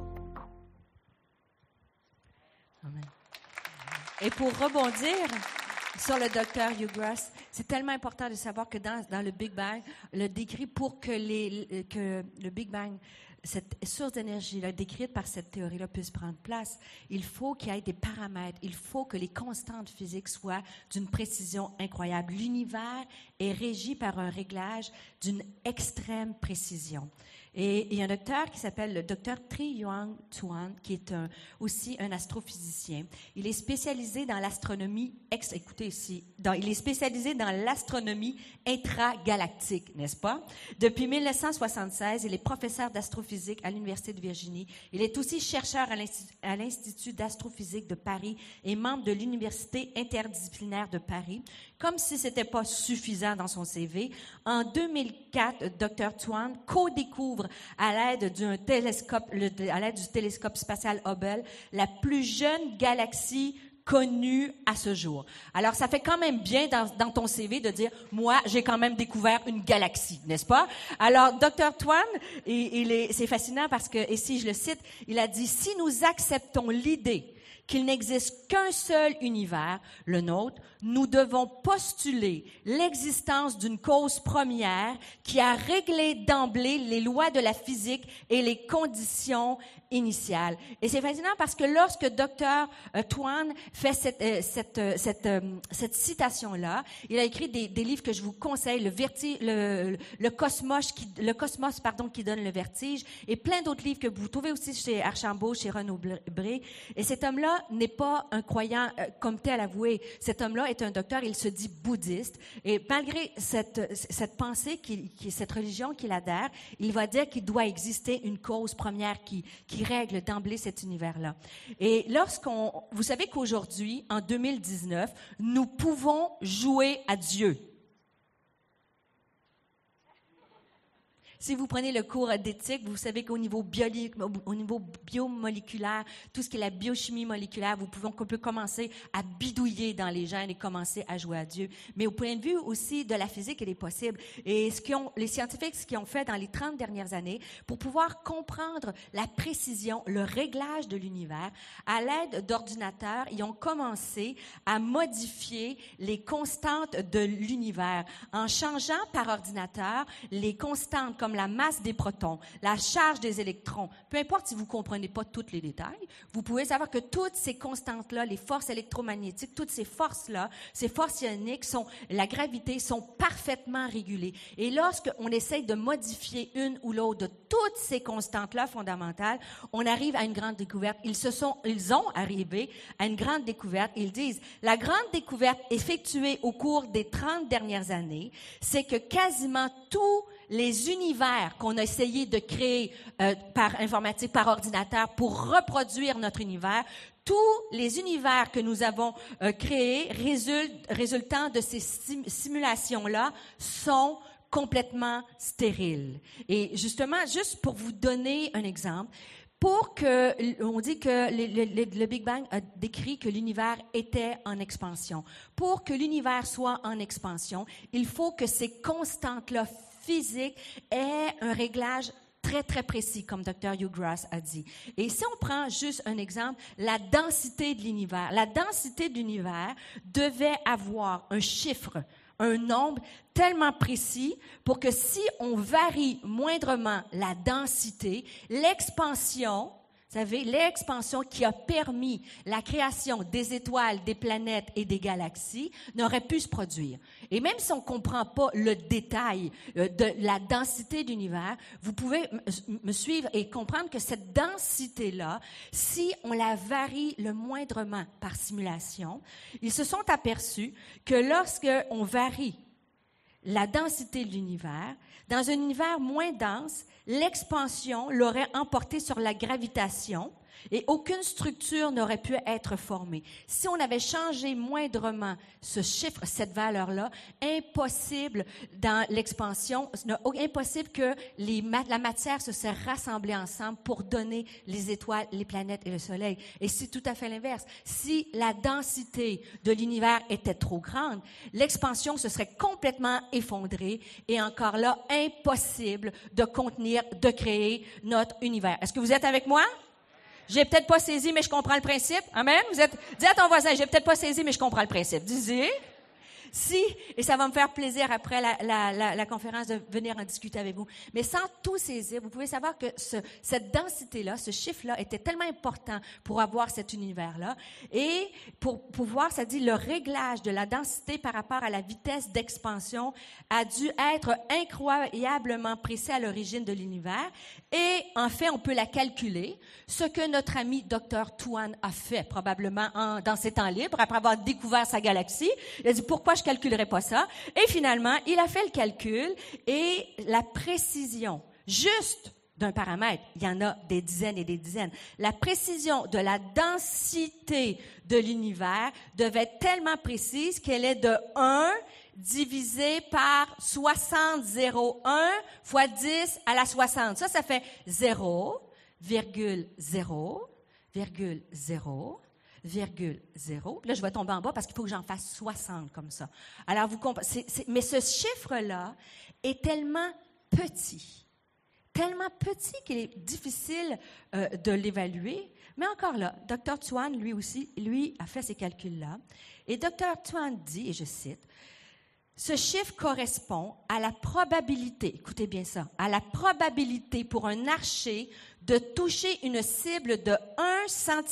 Amen. Et pour rebondir sur le docteur Hugh Gross, c'est tellement important de savoir que dans le Big Bang, le décrit pour que le Big Bang cette source d'énergie-là, décrite par cette théorie-là, puisse prendre place, il faut qu'il y ait des paramètres, il faut que les constantes physiques soient d'une précision incroyable. L'univers est régi par un réglage d'une extrême précision. Et il y a un docteur qui s'appelle le docteur Tri-Yuan Tuan, qui est aussi un astrophysicien. Il est spécialisé dans l'astronomie, écoutez ici, il est spécialisé dans l'astronomie intragalactique, n'est-ce pas? Depuis 1976, il est professeur d'astrophysique à l'Université de Virginie. Il est aussi chercheur à l'Institut d'astrophysique de Paris et membre de l'Université interdisciplinaire de Paris. Comme si ce n'était pas suffisant dans son CV, en 2004, Dr. Tuan co-découvre à l'aide du télescope spatial Hubble la plus jeune galaxie connue à ce jour. Alors, ça fait quand même bien dans ton CV de dire, moi, j'ai quand même découvert une galaxie, n'est-ce pas? Alors, Dr. Tuan, c'est fascinant parce que, et si je le cite, il a dit, si nous acceptons l'idée qu'il n'existe qu'un seul univers, le nôtre, nous devons postuler l'existence d'une cause première qui a réglé d'emblée les lois de la physique et les conditions initiales. Et c'est fascinant parce que lorsque Dr. Tuan fait cette citation-là, il a écrit des livres que je vous conseille, le Cosmos qui donne le vertige, et plein d'autres livres que vous trouvez aussi chez Archambault, chez Renaud Bré. Et cet homme-là n'est pas un croyant comme tel avoué. Cet homme-là est un docteur, il se dit bouddhiste. Et malgré cette pensée, cette religion qu'il adhère, il va dire qu'il doit exister une cause première qui règle d'emblée cet univers-là. Et vous savez qu'aujourd'hui, en 2019, nous pouvons jouer à Dieu. Si vous prenez le cours d'éthique, vous savez qu'au niveau biomoléculaire, tout ce qui est la biochimie moléculaire, on peut commencer à bidouiller dans les gènes et commencer à jouer à Dieu. Mais au point de vue aussi de la physique, il est possible. Et les scientifiques, ce qu'ils ont fait dans les 30 dernières années, pour pouvoir comprendre la précision, le réglage de l'univers, à l'aide d'ordinateurs, ils ont commencé à modifier les constantes de l'univers en changeant par ordinateur les constantes comme la masse des protons, la charge des électrons. Peu importe si vous ne comprenez pas tous les détails, vous pouvez savoir que toutes ces constantes-là, les forces électromagnétiques, toutes ces forces-là, ces forces ioniques, la gravité, sont parfaitement régulées. Et lorsqu'on essaye de modifier une ou l'autre de toutes ces constantes-là fondamentales, on arrive à une grande découverte. Ils ont arrivé à une grande découverte. Ils disent, la grande découverte effectuée au cours des 30 dernières années, c'est que quasiment tous les univers qu'on a essayé de créer par informatique, par ordinateur, pour reproduire notre univers, tous les univers que nous avons créés résultant de ces simulations-là sont complètement stériles. Et justement, juste pour vous donner un exemple, on dit que le Big Bang a décrit que l'univers était en expansion. Pour que l'univers soit en expansion, il faut que ces constantes-là physiques aient un réglage très, très précis, comme Dr. Hugh Gross a dit. Et si on prend juste un exemple, la densité de l'univers. La densité de l'univers devait avoir un chiffre, un nombre tellement précis pour que si on varie moindrement la densité, l'expansion, vous savez, l'expansion qui a permis la création des étoiles, des planètes et des galaxies n'aurait pu se produire. Et même si on ne comprend pas le détail de la densité de l'univers, vous pouvez me suivre et comprendre que cette densité-là, si on la varie le moindrement par simulation, ils se sont aperçus que lorsque on varie la densité de l'univers, dans un univers moins dense, l'expansion l'aurait emporté sur la gravitation et aucune structure n'aurait pu être formée. Si on avait changé moindrement ce chiffre, cette valeur-là, impossible dans l'expansion, impossible que la matière se soit rassemblée ensemble pour donner les étoiles, les planètes et le Soleil. Et c'est tout à fait l'inverse. Si la densité de l'univers était trop grande, l'expansion se serait complètement effondrée et encore là, impossible de contenir, de créer notre univers. Est-ce que vous êtes avec moi? J'ai peut-être pas saisi, mais je comprends le principe. Amen? Dis à ton voisin, j'ai peut-être pas saisi, mais je comprends le principe. Dis-y. et ça va me faire plaisir après la conférence de venir en discuter avec vous, mais sans tout saisir, vous pouvez savoir que cette densité-là, ce chiffre-là était tellement important pour avoir cet univers-là. Et pour pouvoir, ça dit, le réglage de la densité par rapport à la vitesse d'expansion a dû être incroyablement précis à l'origine de l'univers. Et en fait, on peut la calculer, ce que notre ami Dr. Tuan a fait probablement dans ses temps libres, après avoir découvert sa galaxie. Il a dit, pourquoi je calculerais pas ça? Et finalement, il a fait le calcul et la précision, juste d'un paramètre, il y en a des dizaines et des dizaines. La précision de la densité de l'univers devait être tellement précise qu'elle est de 1 divisé par 60,01 fois 10 à la 60. Ça fait 0,0,0,0. Là, je vais tomber en bas parce qu'il faut que j'en fasse 60 comme ça. Alors, vous comprenez, mais ce chiffre-là est tellement petit qu'il est difficile de l'évaluer. Mais encore là, Dr. Tuan, lui aussi, a fait ces calculs-là. Et Dr. Tuan dit, et je cite, « Ce chiffre correspond à la probabilité, écoutez bien ça, à la probabilité pour un archer de toucher une cible de 1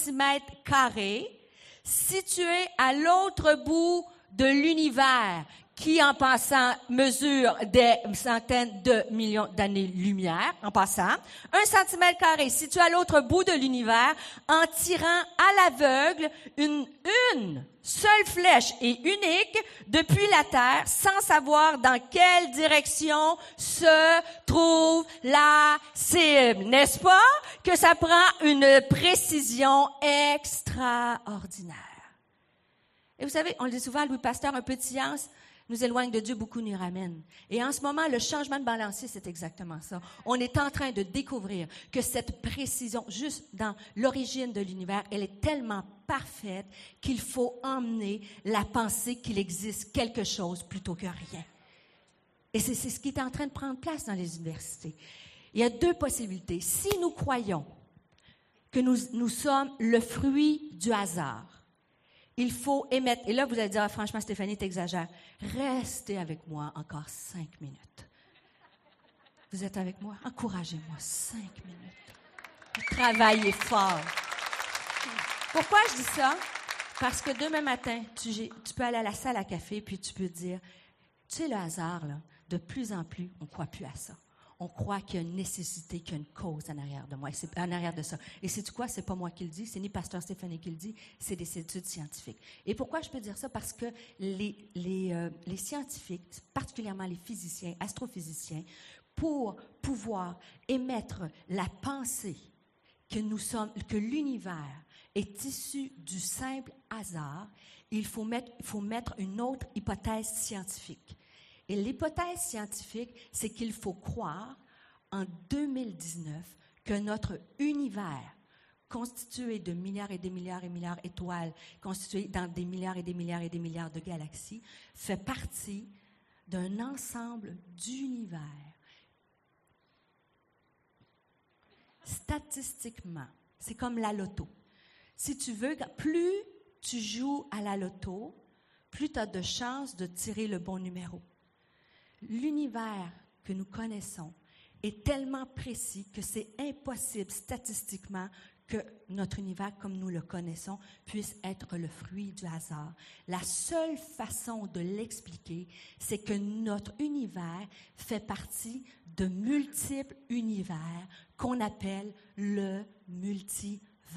cm² située à l'autre bout de l'univers, qui, en passant, mesure des centaines de millions d'années-lumière, en passant. 1 cm² situé à l'autre bout de l'univers, en tirant à l'aveugle une seule flèche et unique depuis la Terre, sans savoir dans quelle direction se trouve la cible. N'est-ce pas que ça prend une précision extraordinaire? Et vous savez, on le dit souvent, Louis Pasteur, un peu de science nous éloigne de Dieu, beaucoup nous ramène. Et en ce moment, le changement de balancier, c'est exactement ça. On est en train de découvrir que cette précision, juste dans l'origine de l'univers, elle est tellement parfaite qu'il faut emmener la pensée qu'il existe quelque chose plutôt que rien. Et c'est ce qui est en train de prendre place dans les universités. Il y a 2 possibilités. Si nous croyons que nous sommes le fruit du hasard, il faut émettre, et là vous allez dire, franchement Stéphanie, t'exagères. Restez avec moi encore 5 minutes. Vous êtes avec moi? Encouragez-moi 5 minutes. Travaillez fort. Pourquoi je dis ça? Parce que demain matin, tu peux aller à la salle à café puis tu peux dire, tu sais le hasard, là, de plus en plus, on ne croit plus à ça. On croit qu'il y a une nécessité, qu'il y a une cause en arrière de moi, en arrière de ça. Et sais-tu quoi? C'est pas moi qui le dis, c'est ni Pasteur Stéphanie qui le dit, c'est des études scientifiques. Et pourquoi je peux dire ça? Parce que les scientifiques, particulièrement les physiciens, astrophysiciens, pour pouvoir émettre la pensée que l'univers est issu du simple hasard, il faut mettre une autre hypothèse scientifique. Et l'hypothèse scientifique, c'est qu'il faut croire en 2019 que notre univers, constitué de milliards et des milliards et milliards d'étoiles, constitué dans des milliards et des milliards et des milliards de galaxies, fait partie d'un ensemble d'univers. Statistiquement, c'est comme la loto. Si tu veux, plus tu joues à la loto, plus tu as de chances de tirer le bon numéro. L'univers que nous connaissons est tellement précis que c'est impossible statistiquement que notre univers, comme nous le connaissons, puisse être le fruit du hasard. La seule façon de l'expliquer, c'est que notre univers fait partie de multiples univers qu'on appelle le multivers.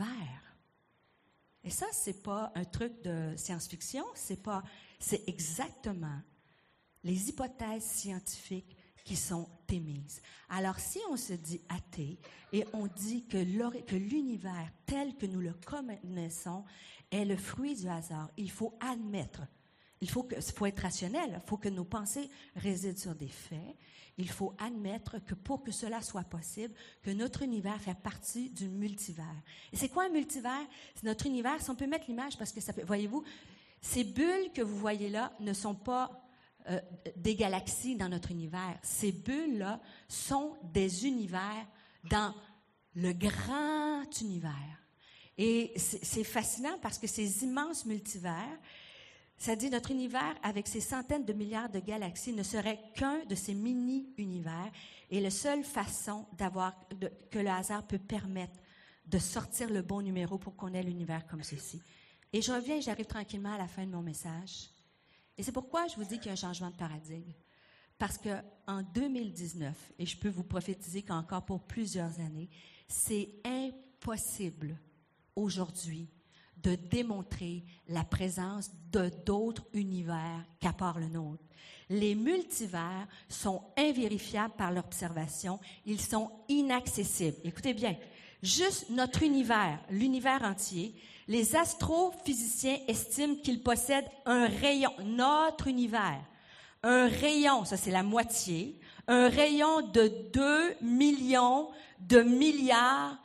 Et ça, c'est pas un truc de science-fiction, c'est exactement les hypothèses scientifiques qui sont émises. Alors, si on se dit athée et on dit que l'univers tel que nous le connaissons est le fruit du hasard, il faut admettre, il faut être rationnel, il faut que nos pensées résident sur des faits, il faut admettre que pour que cela soit possible, que notre univers fait partie du multivers. Et c'est quoi un multivers? C'est notre univers, si on peut mettre l'image, parce que ça peut, voyez-vous, ces bulles que vous voyez là ne sont pas des galaxies dans notre univers. Ces bulles-là sont des univers dans le grand univers. Et c'est fascinant parce que ces immenses multivers Ça dit, notre univers, avec ses centaines de milliards de galaxies, ne serait qu'un de ces mini-univers et la seule façon que le hasard peut permettre de sortir le bon numéro pour qu'on ait l'univers comme ceci. Et je reviens, j'arrive tranquillement à la fin de mon message. Et c'est pourquoi je vous dis qu'il y a un changement de paradigme. Parce qu'en 2019, et je peux vous prophétiser qu'encore pour plusieurs années, c'est impossible aujourd'hui de démontrer la présence de d'autres univers qu'à part le nôtre. Les multivers sont invérifiables par l'observation, ils sont inaccessibles. Écoutez bien, juste notre univers, l'univers entier, les astrophysiciens estiment qu'il possède un rayon, notre univers, un rayon, ça c'est la moitié, un rayon de 2 millions de milliards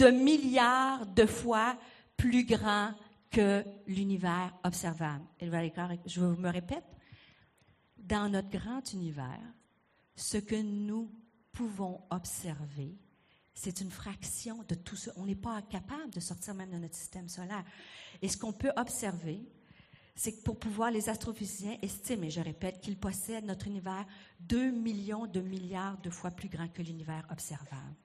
de fois plus grand que l'univers observable. Et je me répète, dans notre grand univers, ce que nous pouvons observer, c'est une fraction de tout ça. On n'est pas capable de sortir même de notre système solaire. Et ce qu'on peut observer, c'est que pour pouvoir, les astrophysiciens estiment, et je répète, qu'ils possèdent notre univers 2 millions de milliards de fois plus grand que l'univers observable.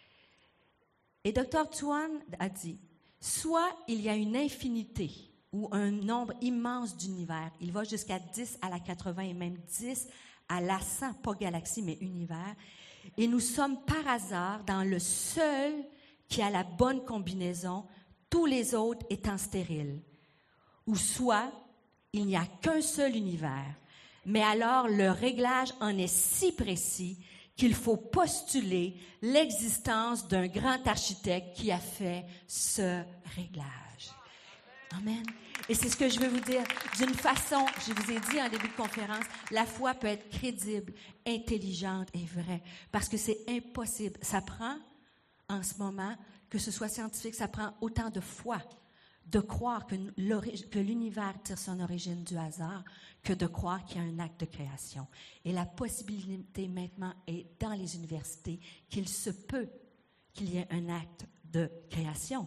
Et Dr. Tuan a dit, soit il y a une infinité ou un nombre immense d'univers, il va jusqu'à 10 à la 80 et même 10 à la 100, pas galaxie, mais univers, et nous sommes par hasard dans le seul qui a la bonne combinaison, tous les autres étant stériles. Ou soit, il n'y a qu'un seul univers, mais alors le réglage en est si précis qu'il faut postuler l'existence d'un grand architecte qui a fait ce réglage. Amen. Et c'est ce que je veux vous dire. D'une façon, je vous ai dit en début de conférence, la foi peut être crédible, intelligente et vraie, parce que c'est impossible. Ça prend, en ce moment, que ce soit scientifique, ça prend autant de foi de croire que l'univers tire son origine du hasard que de croire qu'il y a un acte de création. Et la possibilité maintenant est dans les universités qu'il se peut qu'il y ait un acte de création.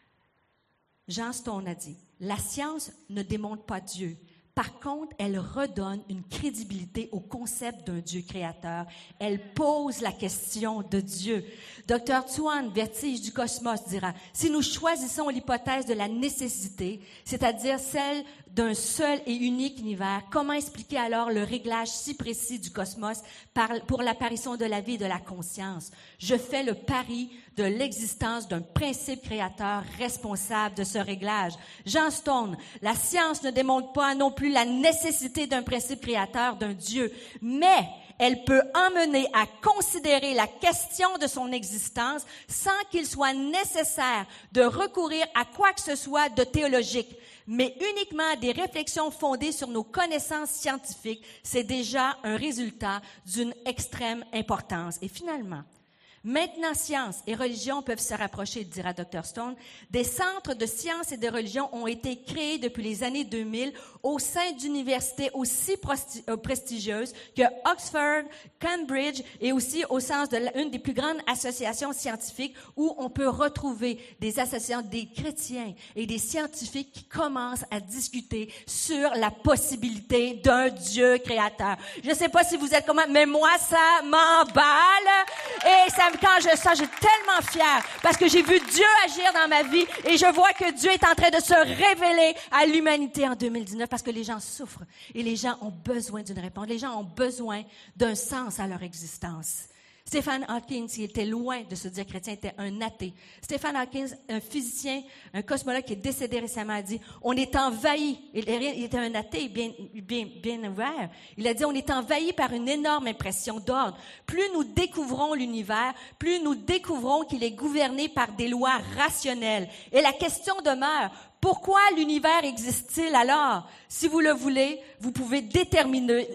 Jean Stone a dit, « La science ne démontre pas Dieu. Par contre, elle redonne une crédibilité au concept d'un Dieu créateur. Elle pose la question de Dieu. » Dr. Tuan, Vertige du cosmos, dira, « Si nous choisissons l'hypothèse de la nécessité, c'est-à-dire celle d'un seul et unique univers, comment expliquer alors le réglage si précis du cosmos pour l'apparition de la vie et de la conscience? Je fais le pari de l'existence d'un principe créateur responsable de ce réglage. » Jean Stone, la science ne démontre pas non plus la nécessité d'un principe créateur, d'un Dieu, mais elle peut emmener à considérer la question de son existence sans qu'il soit nécessaire de recourir à quoi que ce soit de théologique, mais uniquement à des réflexions fondées sur nos connaissances scientifiques. C'est déjà un résultat d'une extrême importance. Et finalement, maintenant, science et religion peuvent se rapprocher, dira Dr. Stone. Des centres de sciences et de religion ont été créés depuis les années 2000 au sein d'universités aussi prestigieuses que Oxford, Cambridge et aussi au sein d'une des plus grandes associations scientifiques où on peut retrouver des associations, des chrétiens et des scientifiques qui commencent à discuter sur la possibilité d'un Dieu créateur. Je ne sais pas si vous êtes comme moi, mais moi, ça m'emballe et quand je sens, je suis tellement fière parce que j'ai vu Dieu agir dans ma vie et je vois que Dieu est en train de se révéler à l'humanité en 2019 parce que les gens souffrent et les gens ont besoin d'une réponse. Les gens ont besoin d'un sens à leur existence. Stephen Hawking, il était loin de se dire chrétien, était un athée. Stephen Hawking, un physicien, un cosmologue qui est décédé récemment, a dit, on est envahi. Il était un athée bien ouvert. Il a dit, on est envahi par une énorme impression d'ordre. Plus nous découvrons l'univers, plus nous découvrons qu'il est gouverné par des lois rationnelles. Et la question demeure, pourquoi l'univers existe-t-il alors? Si vous le voulez, vous pouvez déterminer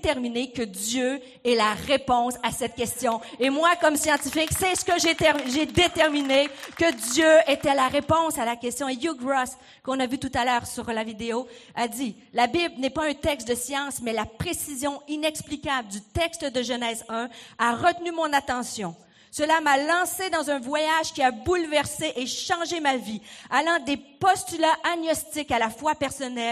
que Dieu est la réponse à cette question. Et moi, comme scientifique, c'est ce que j'ai déterminé, que Dieu était la réponse à la question. Et Hugh Ross, qu'on a vu tout à l'heure sur la vidéo, a dit, la Bible n'est pas un texte de science, mais la précision inexplicable du texte de Genèse 1 a retenu mon attention. Cela m'a lancé dans un voyage qui a bouleversé et changé ma vie, allant des postulats agnostiques à la foi personnelle,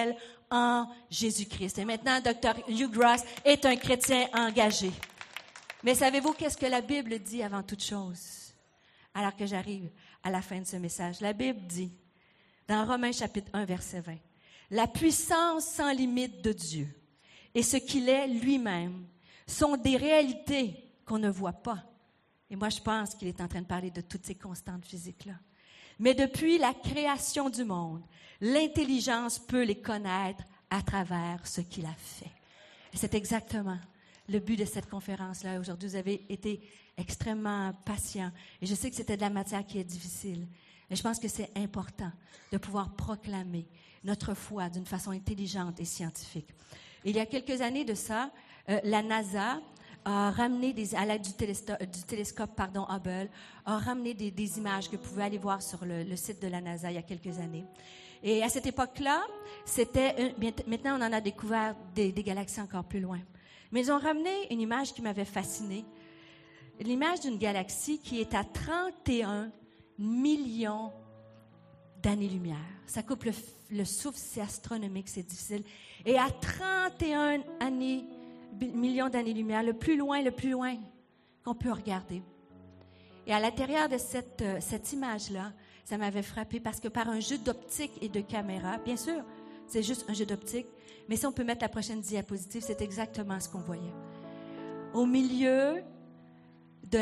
en Jésus-Christ. Et maintenant, Dr. Hugh Gross est un chrétien engagé. Mais savez-vous qu'est-ce que la Bible dit avant toute chose? Alors que j'arrive à la fin de ce message. La Bible dit, dans Romains chapitre 1, verset 20, « La puissance sans limite de Dieu et ce qu'il est lui-même sont des réalités qu'on ne voit pas. » Et moi, je pense qu'il est en train de parler de toutes ces constantes physiques-là. Mais depuis la création du monde, l'intelligence peut les connaître à travers ce qu'il a fait. Et c'est exactement le but de cette conférence-là. Aujourd'hui, vous avez été extrêmement patient. Et je sais que c'était de la matière qui est difficile. Mais je pense que c'est important de pouvoir proclamer notre foi d'une façon intelligente et scientifique. Il y a quelques années de ça, la NASA a ramené, à l'aide du télescope Hubble, a ramené des images que vous pouvez aller voir sur le site de la NASA il y a quelques années. Et à cette époque-là, maintenant on en a découvert des galaxies encore plus loin. Mais ils ont ramené une image qui m'avait fascinée. L'image d'une galaxie qui est à 31 millions d'années-lumière. Ça coupe le souffle, c'est astronomique, c'est difficile. Et à 31 millions d'années-lumière, le plus loin qu'on peut regarder. Et à l'intérieur de cette image-là, ça m'avait frappé parce que par un jeu d'optique et de caméra, bien sûr, c'est juste un jeu d'optique, mais si on peut mettre la prochaine diapositive, c'est exactement ce qu'on voyait. Au milieu de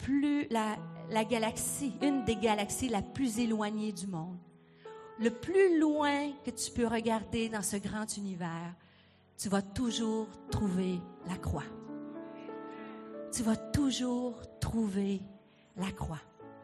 la galaxie, une des galaxies la plus éloignée du monde, le plus loin que tu peux regarder dans ce grand univers, tu vas toujours trouver la croix. Tu vas toujours trouver la croix.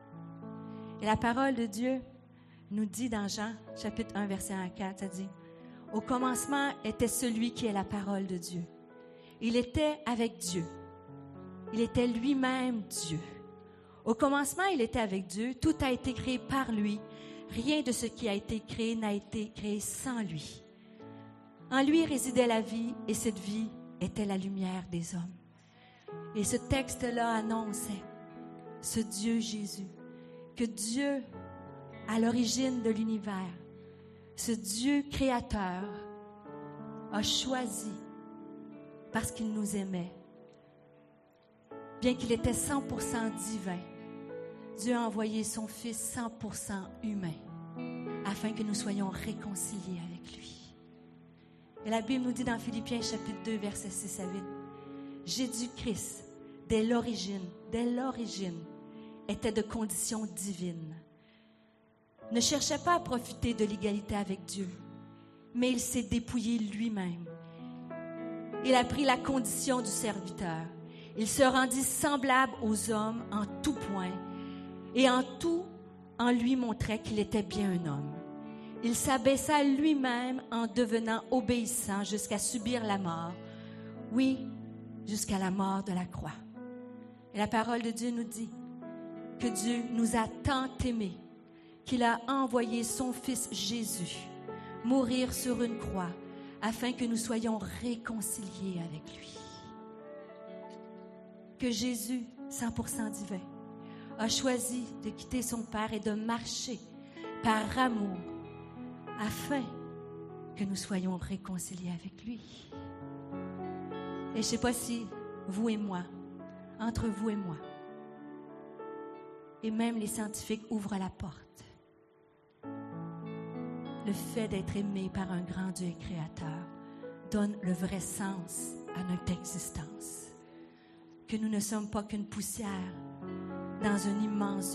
Et la parole de Dieu nous dit dans Jean, chapitre 1, verset 1 à 4, ça dit, « Au commencement était celui qui est la parole de Dieu. Il était avec Dieu. Il était lui-même Dieu. Au commencement, il était avec Dieu. Tout a été créé par lui. Rien de ce qui a été créé n'a été créé sans lui. En lui résidait la vie, et cette vie était la lumière des hommes. » Et ce texte-là annonçait ce Dieu Jésus, que Dieu, à l'origine de l'univers, ce Dieu créateur, a choisi, parce qu'il nous aimait, bien qu'il était 100% divin, Dieu a envoyé son Fils 100% humain, afin que nous soyons réconciliés avec lui. Et la Bible nous dit dans Philippiens chapitre 2, versets 6 à 8, « Jésus-Christ, dès l'origine, était de condition divine. Ne cherchait pas à profiter de l'égalité avec Dieu, mais il s'est dépouillé lui-même. Il a pris la condition du serviteur. Il se rendit semblable aux hommes en tout point, et en tout, en lui montrait qu'il était bien un homme. Il s'abaissa lui-même en devenant obéissant jusqu'à subir la mort. Oui, jusqu'à la mort de la croix. » Et la parole de Dieu nous dit que Dieu nous a tant aimés qu'il a envoyé son Fils Jésus mourir sur une croix afin que nous soyons réconciliés avec lui. Que Jésus, 100% divin, a choisi de quitter son Père et de marcher par amour afin que nous soyons réconciliés avec lui. Et je ne sais pas si vous et moi, entre vous et moi, et même les scientifiques ouvrent la porte. Le fait d'être aimé par un grand Dieu créateur donne le vrai sens à notre existence. Que nous ne sommes pas qu'une poussière dans un immense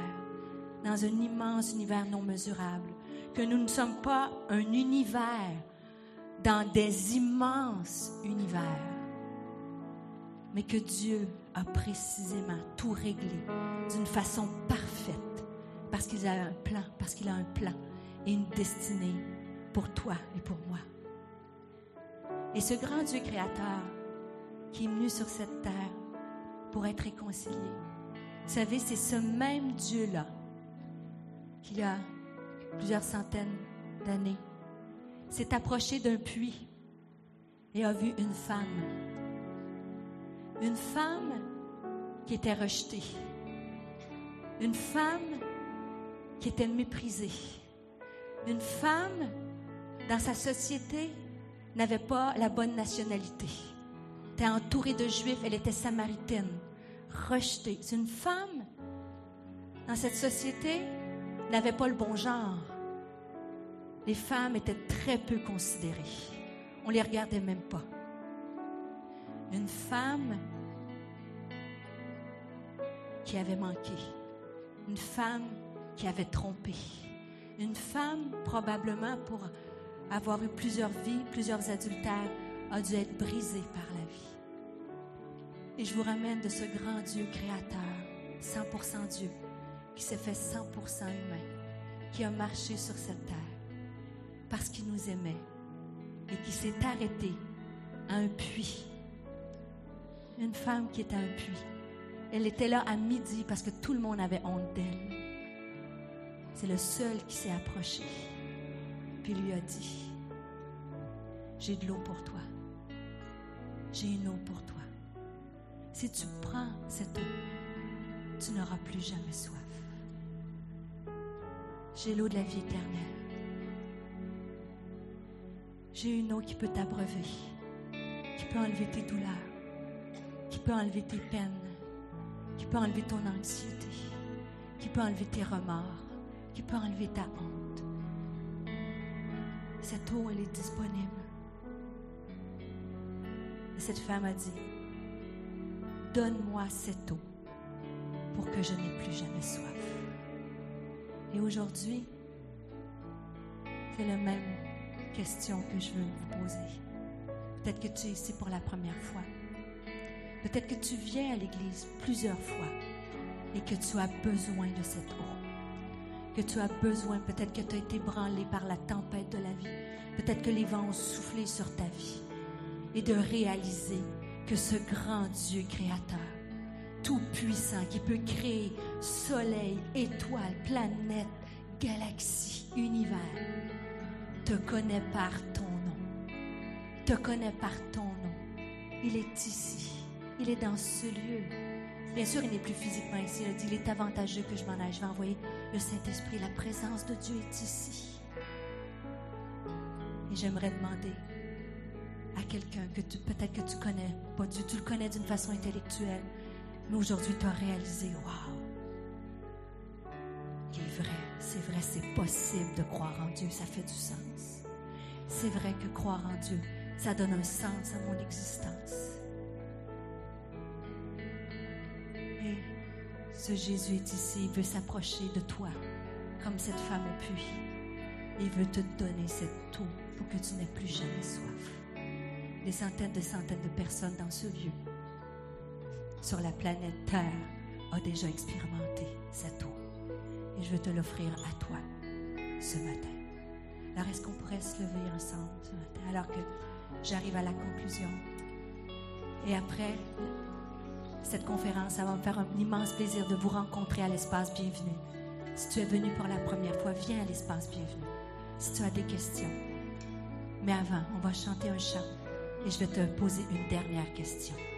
univers non mesurable. Que nous ne sommes pas un univers dans des immenses univers. Mais que Dieu a précisément tout réglé d'une façon parfaite parce qu'il a un plan et une destinée pour toi et pour moi. Et ce grand Dieu créateur qui est venu sur cette terre pour être réconcilié, vous savez, c'est ce même Dieu-là qui, il y a plusieurs centaines d'années, s'est approché d'un puits et a vu une femme qui était rejetée, une femme qui était méprisée, une femme dans sa société n'avait pas la bonne nationalité. Elle était entourée de Juifs, elle était samaritaine, rejetée. C'est une femme, dans cette société, n'avait pas le bon genre. Les femmes étaient très peu considérées. On les regardait même pas. Une femme qui avait manqué. Une femme qui avait trompé. Une femme, probablement, pour avoir eu plusieurs vies, plusieurs adultères, a dû être brisée par la vie. Et je vous ramène de ce grand Dieu créateur, 100% Dieu, qui s'est fait 100% humain, qui a marché sur cette terre parce qu'il nous aimait et qui s'est arrêté à un puits. Une femme qui était à un puits. Elle était là à midi parce que tout le monde avait honte d'elle. C'est le seul qui s'est approché puis lui a dit, j'ai de l'eau pour toi. J'ai une eau pour toi. Si tu prends cette eau, tu n'auras plus jamais soif. J'ai l'eau de la vie éternelle. J'ai une eau qui peut t'abreuver, qui peut enlever tes douleurs, qui peut enlever tes peines, qui peut enlever ton anxiété, qui peut enlever tes remords, qui peut enlever ta honte. Cette eau, elle est disponible. Et cette femme a dit, donne-moi cette eau pour que je n'ai plus jamais soif. Et aujourd'hui, c'est la même question que je veux vous poser. Peut-être que tu es ici pour la première fois. Peut-être que tu viens à l'église plusieurs fois et que tu as besoin de cette eau. Que tu as besoin, peut-être que tu as été branlé par la tempête de la vie. Peut-être que les vents ont soufflé sur ta vie. Et de réaliser que ce grand Dieu créateur, tout-puissant, qui peut créer soleil, étoiles, planètes, galaxies, univers, te connaît par ton nom. Te connaît par ton nom. Il est ici. Il est dans ce lieu. Bien sûr, il n'est plus physiquement ici. Il a dit, il est avantageux que je m'en aille. Je vais envoyer le Saint-Esprit. La présence de Dieu est ici. Et j'aimerais demander à quelqu'un que peut-être que tu connais pas Dieu. Tu le connais d'une façon intellectuelle. Mais aujourd'hui, tu as réalisé, waouh, il est vrai, c'est possible de croire en Dieu, ça fait du sens. C'est vrai que croire en Dieu, ça donne un sens à mon existence. Et ce Jésus est ici, il veut s'approcher de toi, comme cette femme au puits. Il veut te donner cette eau pour que tu n'aies plus jamais soif. Des centaines de personnes dans ce lieu, sur la planète Terre, ont déjà expérimenté cette eau. Et je veux te l'offrir à toi ce matin. Alors, est-ce qu'on pourrait se lever ensemble ce matin, alors que j'arrive à la conclusion? Et après cette conférence, ça va me faire un immense plaisir de vous rencontrer à l'Espace Bienvenue. Si tu es venu pour la première fois, viens à l'Espace Bienvenue. Si tu as des questions. Mais avant, on va chanter un chant et je vais te poser une dernière question.